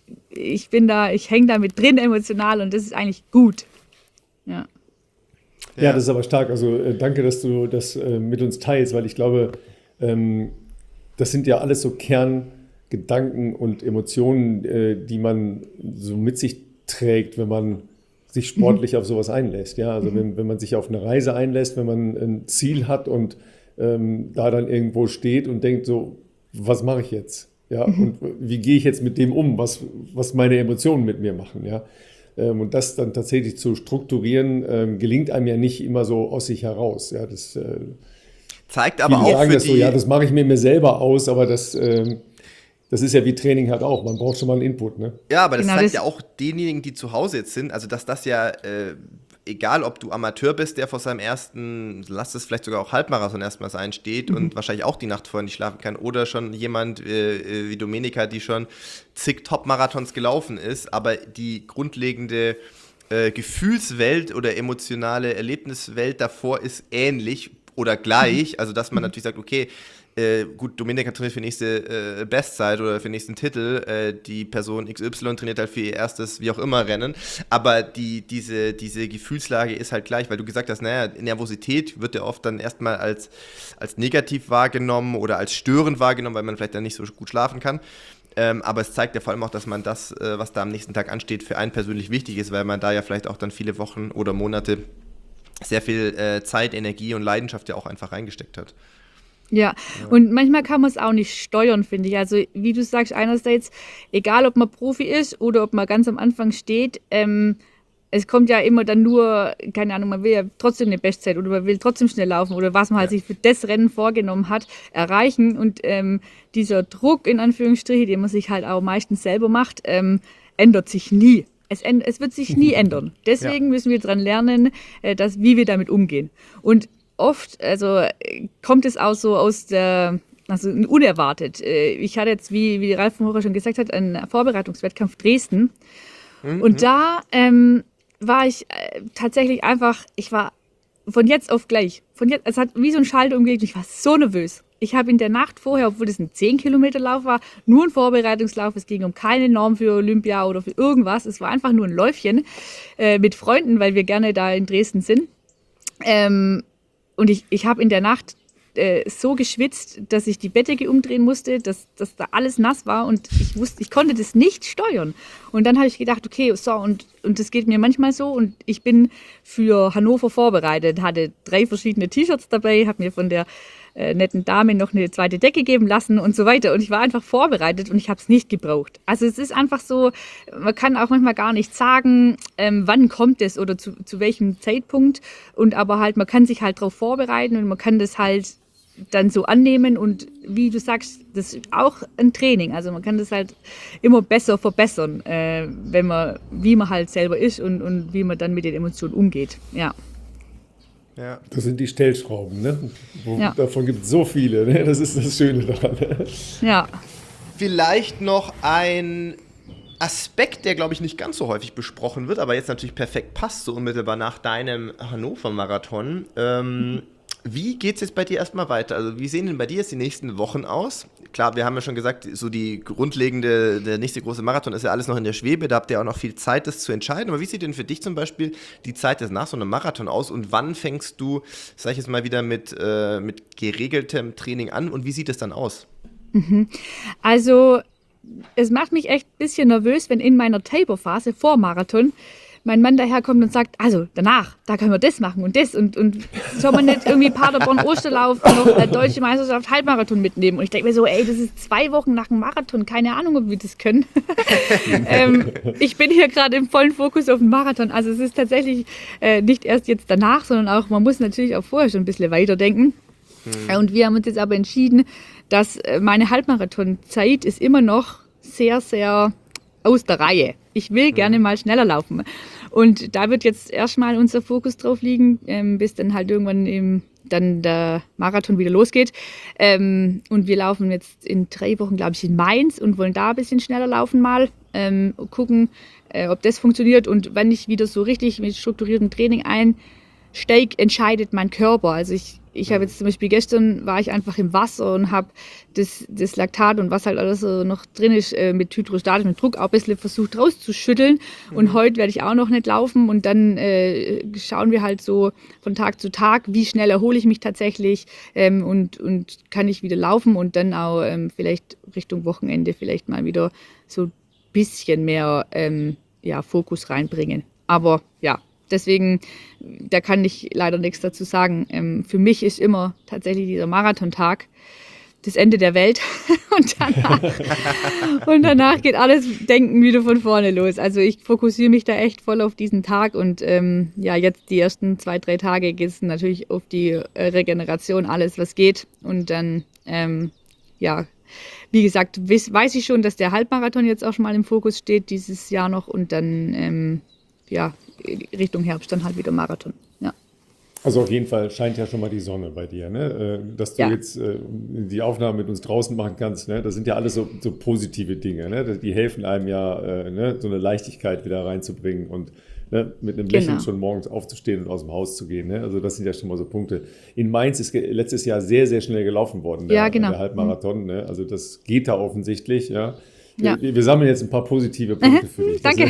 hänge da mit drin emotional und das ist eigentlich gut. Ja. Ja, das ist aber stark. Also danke, dass du das mit uns teilst, weil ich glaube, das sind ja alles so Kerngedanken und Emotionen, die man so mit sich trägt, wenn man sich sportlich auf sowas einlässt. Ja, also wenn man sich auf eine Reise einlässt, wenn man ein Ziel hat und da dann irgendwo steht und denkt so, was mache ich jetzt? Ja, und wie gehe ich jetzt mit dem um, was meine Emotionen mit mir machen? Ja. Und das dann tatsächlich zu strukturieren, gelingt einem ja nicht immer so aus sich heraus. Ja, das zeigt aber auch sagen für das so, ja, das mache ich mir selber aus, aber das ist ja wie Training halt auch. Man braucht schon mal einen Input, ne? Ja, aber das zeigt ja auch denjenigen, die zu Hause jetzt sind, also dass das ja, egal ob du Amateur bist, der vor seinem ersten, lass es vielleicht sogar auch Halbmarathon erstmal sein, steht und wahrscheinlich auch die Nacht vorher nicht schlafen kann, oder schon jemand wie Domenica, die schon zig Top-Marathons gelaufen ist, aber die grundlegende Gefühlswelt oder emotionale Erlebniswelt davor ist ähnlich oder gleich, also dass man natürlich sagt, okay, gut, Domenica trainiert für die nächste Bestzeit oder für den nächsten Titel, die Person XY trainiert halt für ihr erstes, wie auch immer, Rennen, aber diese Gefühlslage ist halt gleich, weil du gesagt hast, naja, Nervosität wird ja oft dann erstmal als negativ wahrgenommen oder als störend wahrgenommen, weil man vielleicht dann nicht so gut schlafen kann, aber es zeigt ja vor allem auch, dass man das, was da am nächsten Tag ansteht, für einen persönlich wichtig ist, weil man da ja vielleicht auch dann viele Wochen oder Monate sehr viel Zeit, Energie und Leidenschaft ja auch einfach reingesteckt hat. Ja, und manchmal kann man es auch nicht steuern, finde ich. Also wie du sagst, einerseits, egal ob man Profi ist oder ob man ganz am Anfang steht, es kommt ja immer dann nur, keine Ahnung, man will ja trotzdem eine Bestzeit oder man will trotzdem schnell laufen oder was man halt sich für das Rennen vorgenommen hat, erreichen. Und dieser Druck, in Anführungsstrichen, den man sich halt auch meistens selber macht, ändert sich nie. Es wird sich nie ändern. Deswegen müssen wir dran lernen, wie wir damit umgehen. Und oft, also kommt es auch so also unerwartet. Ich hatte jetzt, wie Ralf vorher schon gesagt hat, einen Vorbereitungswettkampf Dresden. Und da war ich tatsächlich einfach, ich war von jetzt auf gleich, es hat wie so ein Schalter umgelegt, ich war so nervös. Ich habe in der Nacht vorher, obwohl es ein 10-Kilometer-Lauf war, nur ein Vorbereitungslauf. Es ging um keine Norm für Olympia oder für irgendwas. Es war einfach nur ein Läufchen mit Freunden, weil wir gerne da in Dresden sind. Und ich habe in der Nacht so geschwitzt, dass ich die Bettdecke umdrehen musste, dass da alles nass war und ich konnte das nicht steuern. Und dann habe ich gedacht, okay, so, und das geht mir manchmal so und ich bin für Hannover vorbereitet, hatte 3 verschiedene T-Shirts dabei, habe mir von der netten Dame noch eine zweite Decke geben lassen und so weiter. Und ich war einfach vorbereitet und ich habe es nicht gebraucht. Also es ist einfach so, man kann auch manchmal gar nicht sagen, wann kommt es oder zu welchem Zeitpunkt. Und aber halt, man kann sich halt darauf vorbereiten und man kann das halt dann so annehmen und wie du sagst, das ist auch ein Training. Also man kann das halt immer besser verbessern, wie man halt selber ist und wie man dann mit den Emotionen umgeht. Ja. Ja. Das sind die Stellschrauben, ne? Ja. Davon gibt es so viele, ne? Das ist das Schöne daran. Ja. Vielleicht noch ein Aspekt, der, glaube ich, nicht ganz so häufig besprochen wird, aber jetzt natürlich perfekt passt, so unmittelbar nach deinem Hannover-Marathon. Wie geht es jetzt bei dir erstmal weiter? Also wie sehen denn bei dir jetzt die nächsten Wochen aus? Klar, wir haben ja schon gesagt, so der nächste große Marathon ist ja alles noch in der Schwebe, da habt ihr auch noch viel Zeit, das zu entscheiden. Aber wie sieht denn für dich zum Beispiel die Zeit jetzt nach so einem Marathon aus und wann fängst du, sag ich jetzt mal wieder, mit geregeltem Training an und wie sieht es dann aus? Also es macht mich echt ein bisschen nervös, wenn in meiner Taper-Phase vor Marathon mein Mann daherkommt und sagt, also danach, da können wir das machen und das und soll man nicht irgendwie Paderborn, Osterlauf, noch Deutsche Meisterschaft, Halbmarathon mitnehmen? Und ich denke mir so, ey, das ist 2 Wochen nach dem Marathon, keine Ahnung, ob wir das können. Ich bin hier gerade im vollen Fokus auf den Marathon, also es ist tatsächlich nicht erst jetzt danach, sondern auch, man muss natürlich auch vorher schon ein bisschen weiterdenken. Und wir haben uns jetzt aber entschieden, dass meine Halbmarathon-Zeit ist immer noch sehr, sehr aus der Reihe. Ich will gerne mal schneller laufen. Und da wird jetzt erstmal unser Fokus drauf liegen, bis dann halt irgendwann dann der Marathon wieder losgeht. Und wir laufen jetzt in 3 Wochen, glaube ich, in Mainz und wollen da ein bisschen schneller laufen mal. Gucken, ob das funktioniert. Und wenn ich wieder so richtig mit strukturiertem Training einsteige, entscheidet mein Körper. Also ich habe jetzt zum Beispiel gestern war ich einfach im Wasser und habe das Laktat und was halt alles so noch drin ist mit hydrostatischem Druck auch ein bisschen versucht rauszuschütteln. Und heute werde ich auch noch nicht laufen und dann schauen wir halt so von Tag zu Tag, wie schnell erhole ich mich tatsächlich und kann ich wieder laufen und dann auch vielleicht Richtung Wochenende vielleicht mal wieder so ein bisschen mehr Fokus reinbringen. Aber ja, deswegen, da kann ich leider nichts dazu sagen. Für mich ist immer tatsächlich dieser Marathontag das Ende der Welt und danach geht alles Denken wieder von vorne los. Also ich fokussiere mich da echt voll auf diesen Tag und jetzt die ersten 2, 3 Tage geht es natürlich auf die Regeneration, alles was geht und dann, wie gesagt, weiß ich schon, dass der Halbmarathon jetzt auch schon mal im Fokus steht dieses Jahr noch und dann, Richtung Herbst dann halt wieder Marathon. Ja. Also auf jeden Fall scheint ja schon mal die Sonne bei dir, ne? Dass du jetzt die Aufnahme mit uns draußen machen kannst, ne? Das sind ja alles so positive Dinge, ne? Die helfen einem ja, so eine Leichtigkeit wieder reinzubringen und mit einem Lächeln schon morgens aufzustehen und aus dem Haus zu gehen. Ne? Also das sind ja schon mal so Punkte. In Mainz ist letztes Jahr sehr, sehr schnell gelaufen worden, der Halbmarathon. Ne? Also das geht da offensichtlich, ja. Ja. Wir sammeln jetzt ein paar positive Punkte für dich. Danke.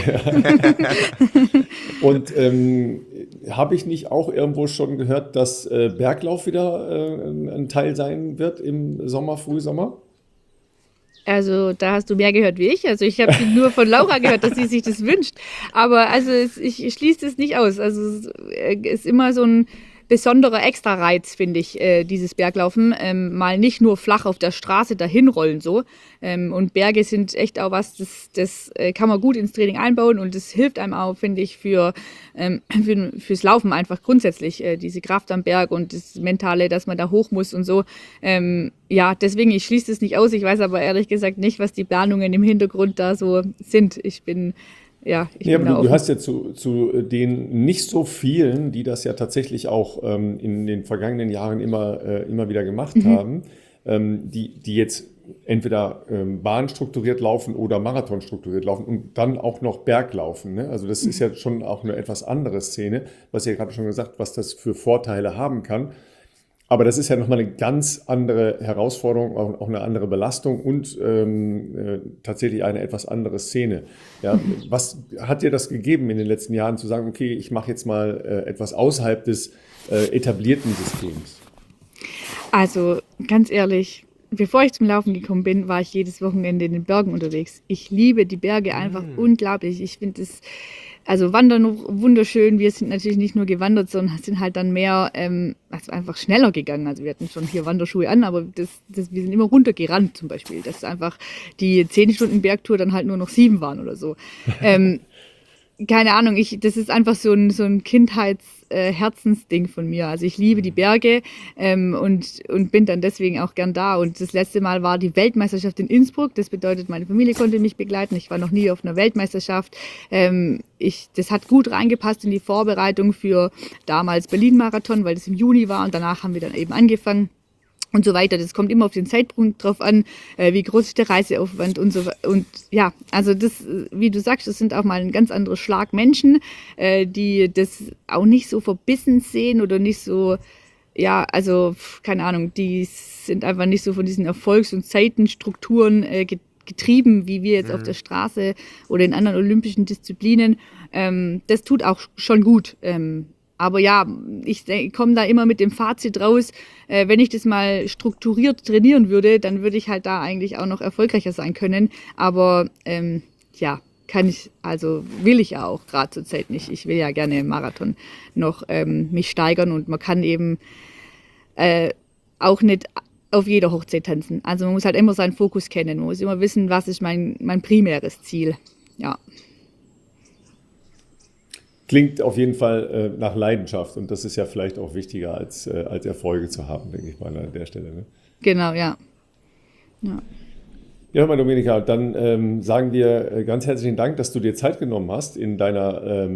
Und habe ich nicht auch irgendwo schon gehört, dass Berglauf wieder ein Teil sein wird im Sommer, Frühsommer? Also da hast du mehr gehört wie ich. Also ich habe nur von Laura gehört, dass sie sich das wünscht. Aber also ich schließe das nicht aus. Also es ist immer so ein besonderer Extra-Reiz, finde ich, dieses Berglaufen. Mal nicht nur flach auf der Straße dahinrollen so. Und Berge sind echt auch was, das kann man gut ins Training einbauen und das hilft einem auch, finde ich, fürs Laufen einfach grundsätzlich. Diese Kraft am Berg und das Mentale, dass man da hoch muss und so. Deswegen, ich schließe das nicht aus. Ich weiß aber ehrlich gesagt nicht, was die Planungen im Hintergrund da so sind. Aber du hast ja zu den nicht so vielen, die das ja tatsächlich auch in den vergangenen Jahren immer wieder gemacht haben, die jetzt entweder bahnstrukturiert laufen oder marathonstrukturiert laufen und dann auch noch Berglaufen. Ne? Also das ist ja schon auch eine etwas andere Szene, was ihr gerade schon gesagt, was das für Vorteile haben kann. Aber das ist ja nochmal eine ganz andere Herausforderung, auch eine andere Belastung und tatsächlich eine etwas andere Szene. Ja, was hat dir das gegeben in den letzten Jahren, zu sagen, okay, ich mache jetzt mal etwas außerhalb des etablierten Systems? Also ganz ehrlich, bevor ich zum Laufen gekommen bin, war ich jedes Wochenende in den Bergen unterwegs. Ich liebe die Berge einfach unglaublich. Ich finde es, also Wandern wunderschön. Wir sind natürlich nicht nur gewandert, sondern sind halt dann mehr einfach schneller gegangen. Also wir hatten schon hier Wanderschuhe an, aber wir sind immer runtergerannt zum Beispiel. Dass einfach die 10 Stunden Bergtour dann halt nur noch 7 waren oder so. keine Ahnung, das ist einfach so ein Kindheits-Herzensding von mir. Also ich liebe die Berge und bin dann deswegen auch gern da. Und das letzte Mal war die Weltmeisterschaft in Innsbruck. Das bedeutet, meine Familie konnte mich begleiten. Ich war noch nie auf einer Weltmeisterschaft. Das hat gut reingepasst in die Vorbereitung für damals Berlin-Marathon, weil das im Juni war und danach haben wir dann eben angefangen. Und so weiter. Das kommt immer auf den Zeitpunkt drauf an, wie groß ist der Reiseaufwand und so. Und ja, also das, wie du sagst, das sind auch mal ein ganz anderer Schlag Menschen, die das auch nicht so verbissen sehen oder nicht so, ja, also keine Ahnung, die sind einfach nicht so von diesen Erfolgs- und Zeitenstrukturen getrieben, wie wir jetzt auf der Straße oder in anderen olympischen Disziplinen. Das tut auch schon gut. Aber ja, ich komme da immer mit dem Fazit raus, wenn ich das mal strukturiert trainieren würde, dann würde ich halt da eigentlich auch noch erfolgreicher sein können. Aber ja, will ich ja auch gerade zur Zeit nicht. Ich will ja gerne im Marathon noch mich steigern und man kann eben auch nicht auf jeder Hochzeit tanzen. Also man muss halt immer seinen Fokus kennen, man muss immer wissen, was ist mein primäres Ziel. Ja. Klingt auf jeden Fall nach Leidenschaft und das ist ja vielleicht auch wichtiger als Erfolge zu haben, denke ich mal an der Stelle. Ne? Genau, ja. Ja, hör mal, Domenica, dann sagen wir ganz herzlichen Dank, dass du dir Zeit genommen hast in deiner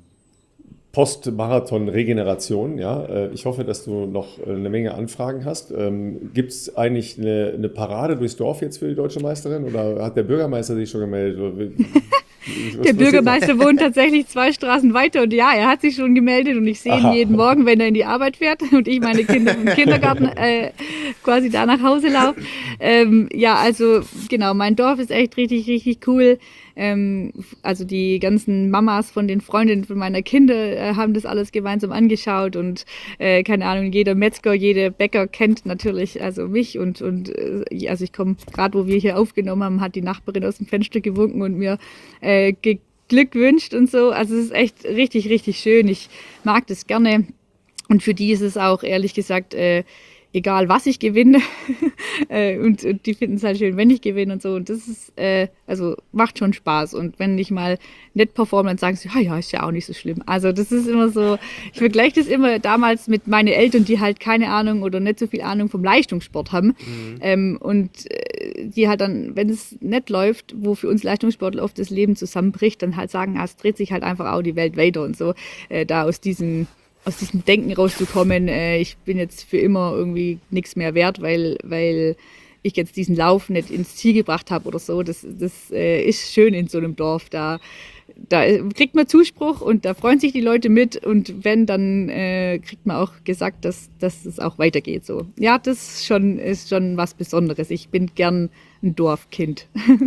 Post-Marathon-Regeneration. Ja? Ich hoffe, dass du noch eine Menge Anfragen hast. Gibt es eigentlich eine Parade durchs Dorf jetzt für die deutsche Meisterin oder hat der Bürgermeister sich schon gemeldet? Der Bürgermeister wohnt tatsächlich 2 Straßen weiter und ja, er hat sich schon gemeldet und ich sehe ihn jeden Morgen, wenn er in die Arbeit fährt und ich meine Kinder vom Kindergarten quasi da nach Hause laufe. Ja, also genau, mein Dorf ist echt richtig, richtig cool. Also die ganzen Mamas von den Freundinnen von meiner Kinder haben das alles gemeinsam angeschaut und keine Ahnung, jeder Metzger, jeder Bäcker kennt natürlich also mich und also ich komme, gerade wo wir hier aufgenommen haben, hat die Nachbarin aus dem Fenster gewunken und mir Glück wünscht und so. Also es ist echt richtig, richtig schön. Ich mag das gerne und für die ist es auch ehrlich gesagt egal was ich gewinne und die finden es halt schön, wenn ich gewinne und so und das ist, also macht schon Spaß und wenn ich mal nicht performe, dann sagen sie, ja, ist ja auch nicht so schlimm. Also das ist immer so, ich vergleiche das immer damals mit meinen Eltern, die halt keine Ahnung oder nicht so viel Ahnung vom Leistungssport haben und die halt dann, wenn es nicht läuft, wo für uns Leistungssportler oft das Leben zusammenbricht, dann halt sagen, es dreht sich halt einfach auch die Welt weiter und so, da aus diesem Denken rauszukommen, ich bin jetzt für immer irgendwie nichts mehr wert, weil ich jetzt diesen Lauf nicht ins Ziel gebracht habe oder so. Das ist schön in so einem Dorf. Da kriegt man Zuspruch und da freuen sich die Leute mit und wenn, dann kriegt man auch gesagt, dass es auch weitergeht. So. Ja, das ist schon was Besonderes. Ich bin gern ein Dorfkind.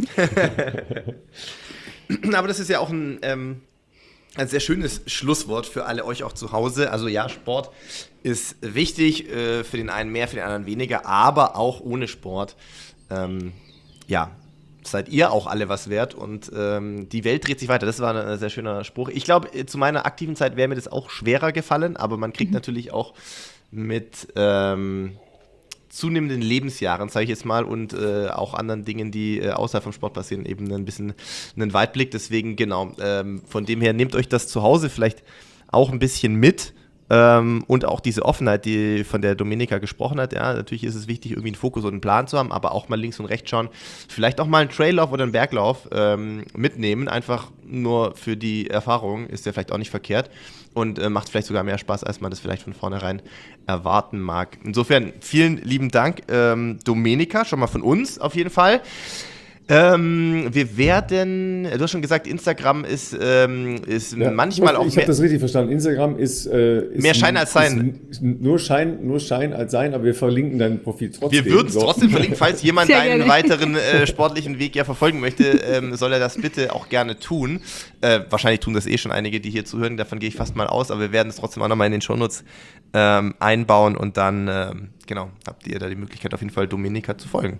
Aber das ist ja auch ein sehr schönes Schlusswort für alle euch auch zu Hause. Also ja, Sport ist wichtig, für den einen mehr, für den anderen weniger, aber auch ohne Sport, seid ihr auch alle was wert und die Welt dreht sich weiter. Das war ein sehr schöner Spruch. Ich glaube, zu meiner aktiven Zeit wäre mir das auch schwerer gefallen, aber man kriegt natürlich auch mit zunehmenden Lebensjahren, sage ich jetzt mal, und auch anderen Dingen, die außerhalb vom Sport passieren, eben ein bisschen einen Weitblick. Deswegen, genau, von dem her, nehmt euch das zu Hause vielleicht auch ein bisschen mit und auch diese Offenheit, die von der Domenica gesprochen hat. Ja, natürlich ist es wichtig, irgendwie einen Fokus und einen Plan zu haben, aber auch mal links und rechts schauen. Vielleicht auch mal einen Traillauf oder einen Berglauf mitnehmen, einfach nur für die Erfahrung, ist ja vielleicht auch nicht verkehrt. Und macht vielleicht sogar mehr Spaß, als man das vielleicht von vornherein erwarten mag. Insofern vielen lieben Dank, Domenica, schon mal von uns auf jeden Fall. Wir werden, du hast schon gesagt, Instagram ist manchmal auch ich habe das richtig verstanden. Instagram ist mehr Schein als Sein. Nur Schein als Sein, aber wir verlinken dein Profil trotzdem. Wir würden es trotzdem verlinken, falls jemand deinen weiteren sportlichen Weg ja verfolgen möchte, soll er das bitte auch gerne tun. Wahrscheinlich tun das schon einige, die hier zuhören, davon gehe ich fast mal aus, aber wir werden es trotzdem auch nochmal in den Shownotes einbauen und dann, habt ihr da die Möglichkeit auf jeden Fall Domenica zu folgen.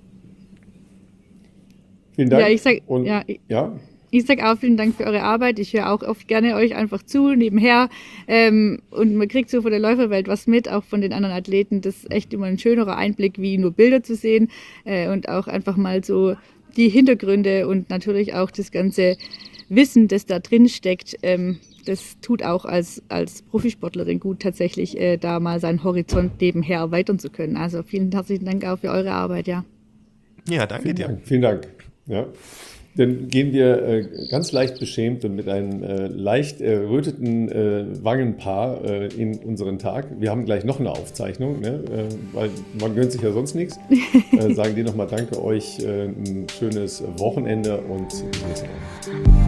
Vielen Dank. Ich sag auch vielen Dank für eure Arbeit. Ich höre auch oft gerne euch einfach zu, nebenher. Und man kriegt so von der Läuferwelt was mit, auch von den anderen Athleten. Das ist echt immer ein schönerer Einblick, wie nur Bilder zu sehen. Und auch einfach mal so die Hintergründe und natürlich auch das ganze Wissen, das da drin steckt, das tut auch als Profisportlerin gut, tatsächlich da mal seinen Horizont nebenher erweitern zu können. Also vielen herzlichen Dank auch für eure Arbeit, ja. Ja, danke dir. Vielen Dank. Ja. Dann gehen wir ganz leicht beschämt und mit einem leicht erröteten Wangenpaar in unseren Tag. Wir haben gleich noch eine Aufzeichnung, ne? Weil man gönnt sich ja sonst nichts. Sagen dir nochmal danke euch, ein schönes Wochenende und bis nächste Woche.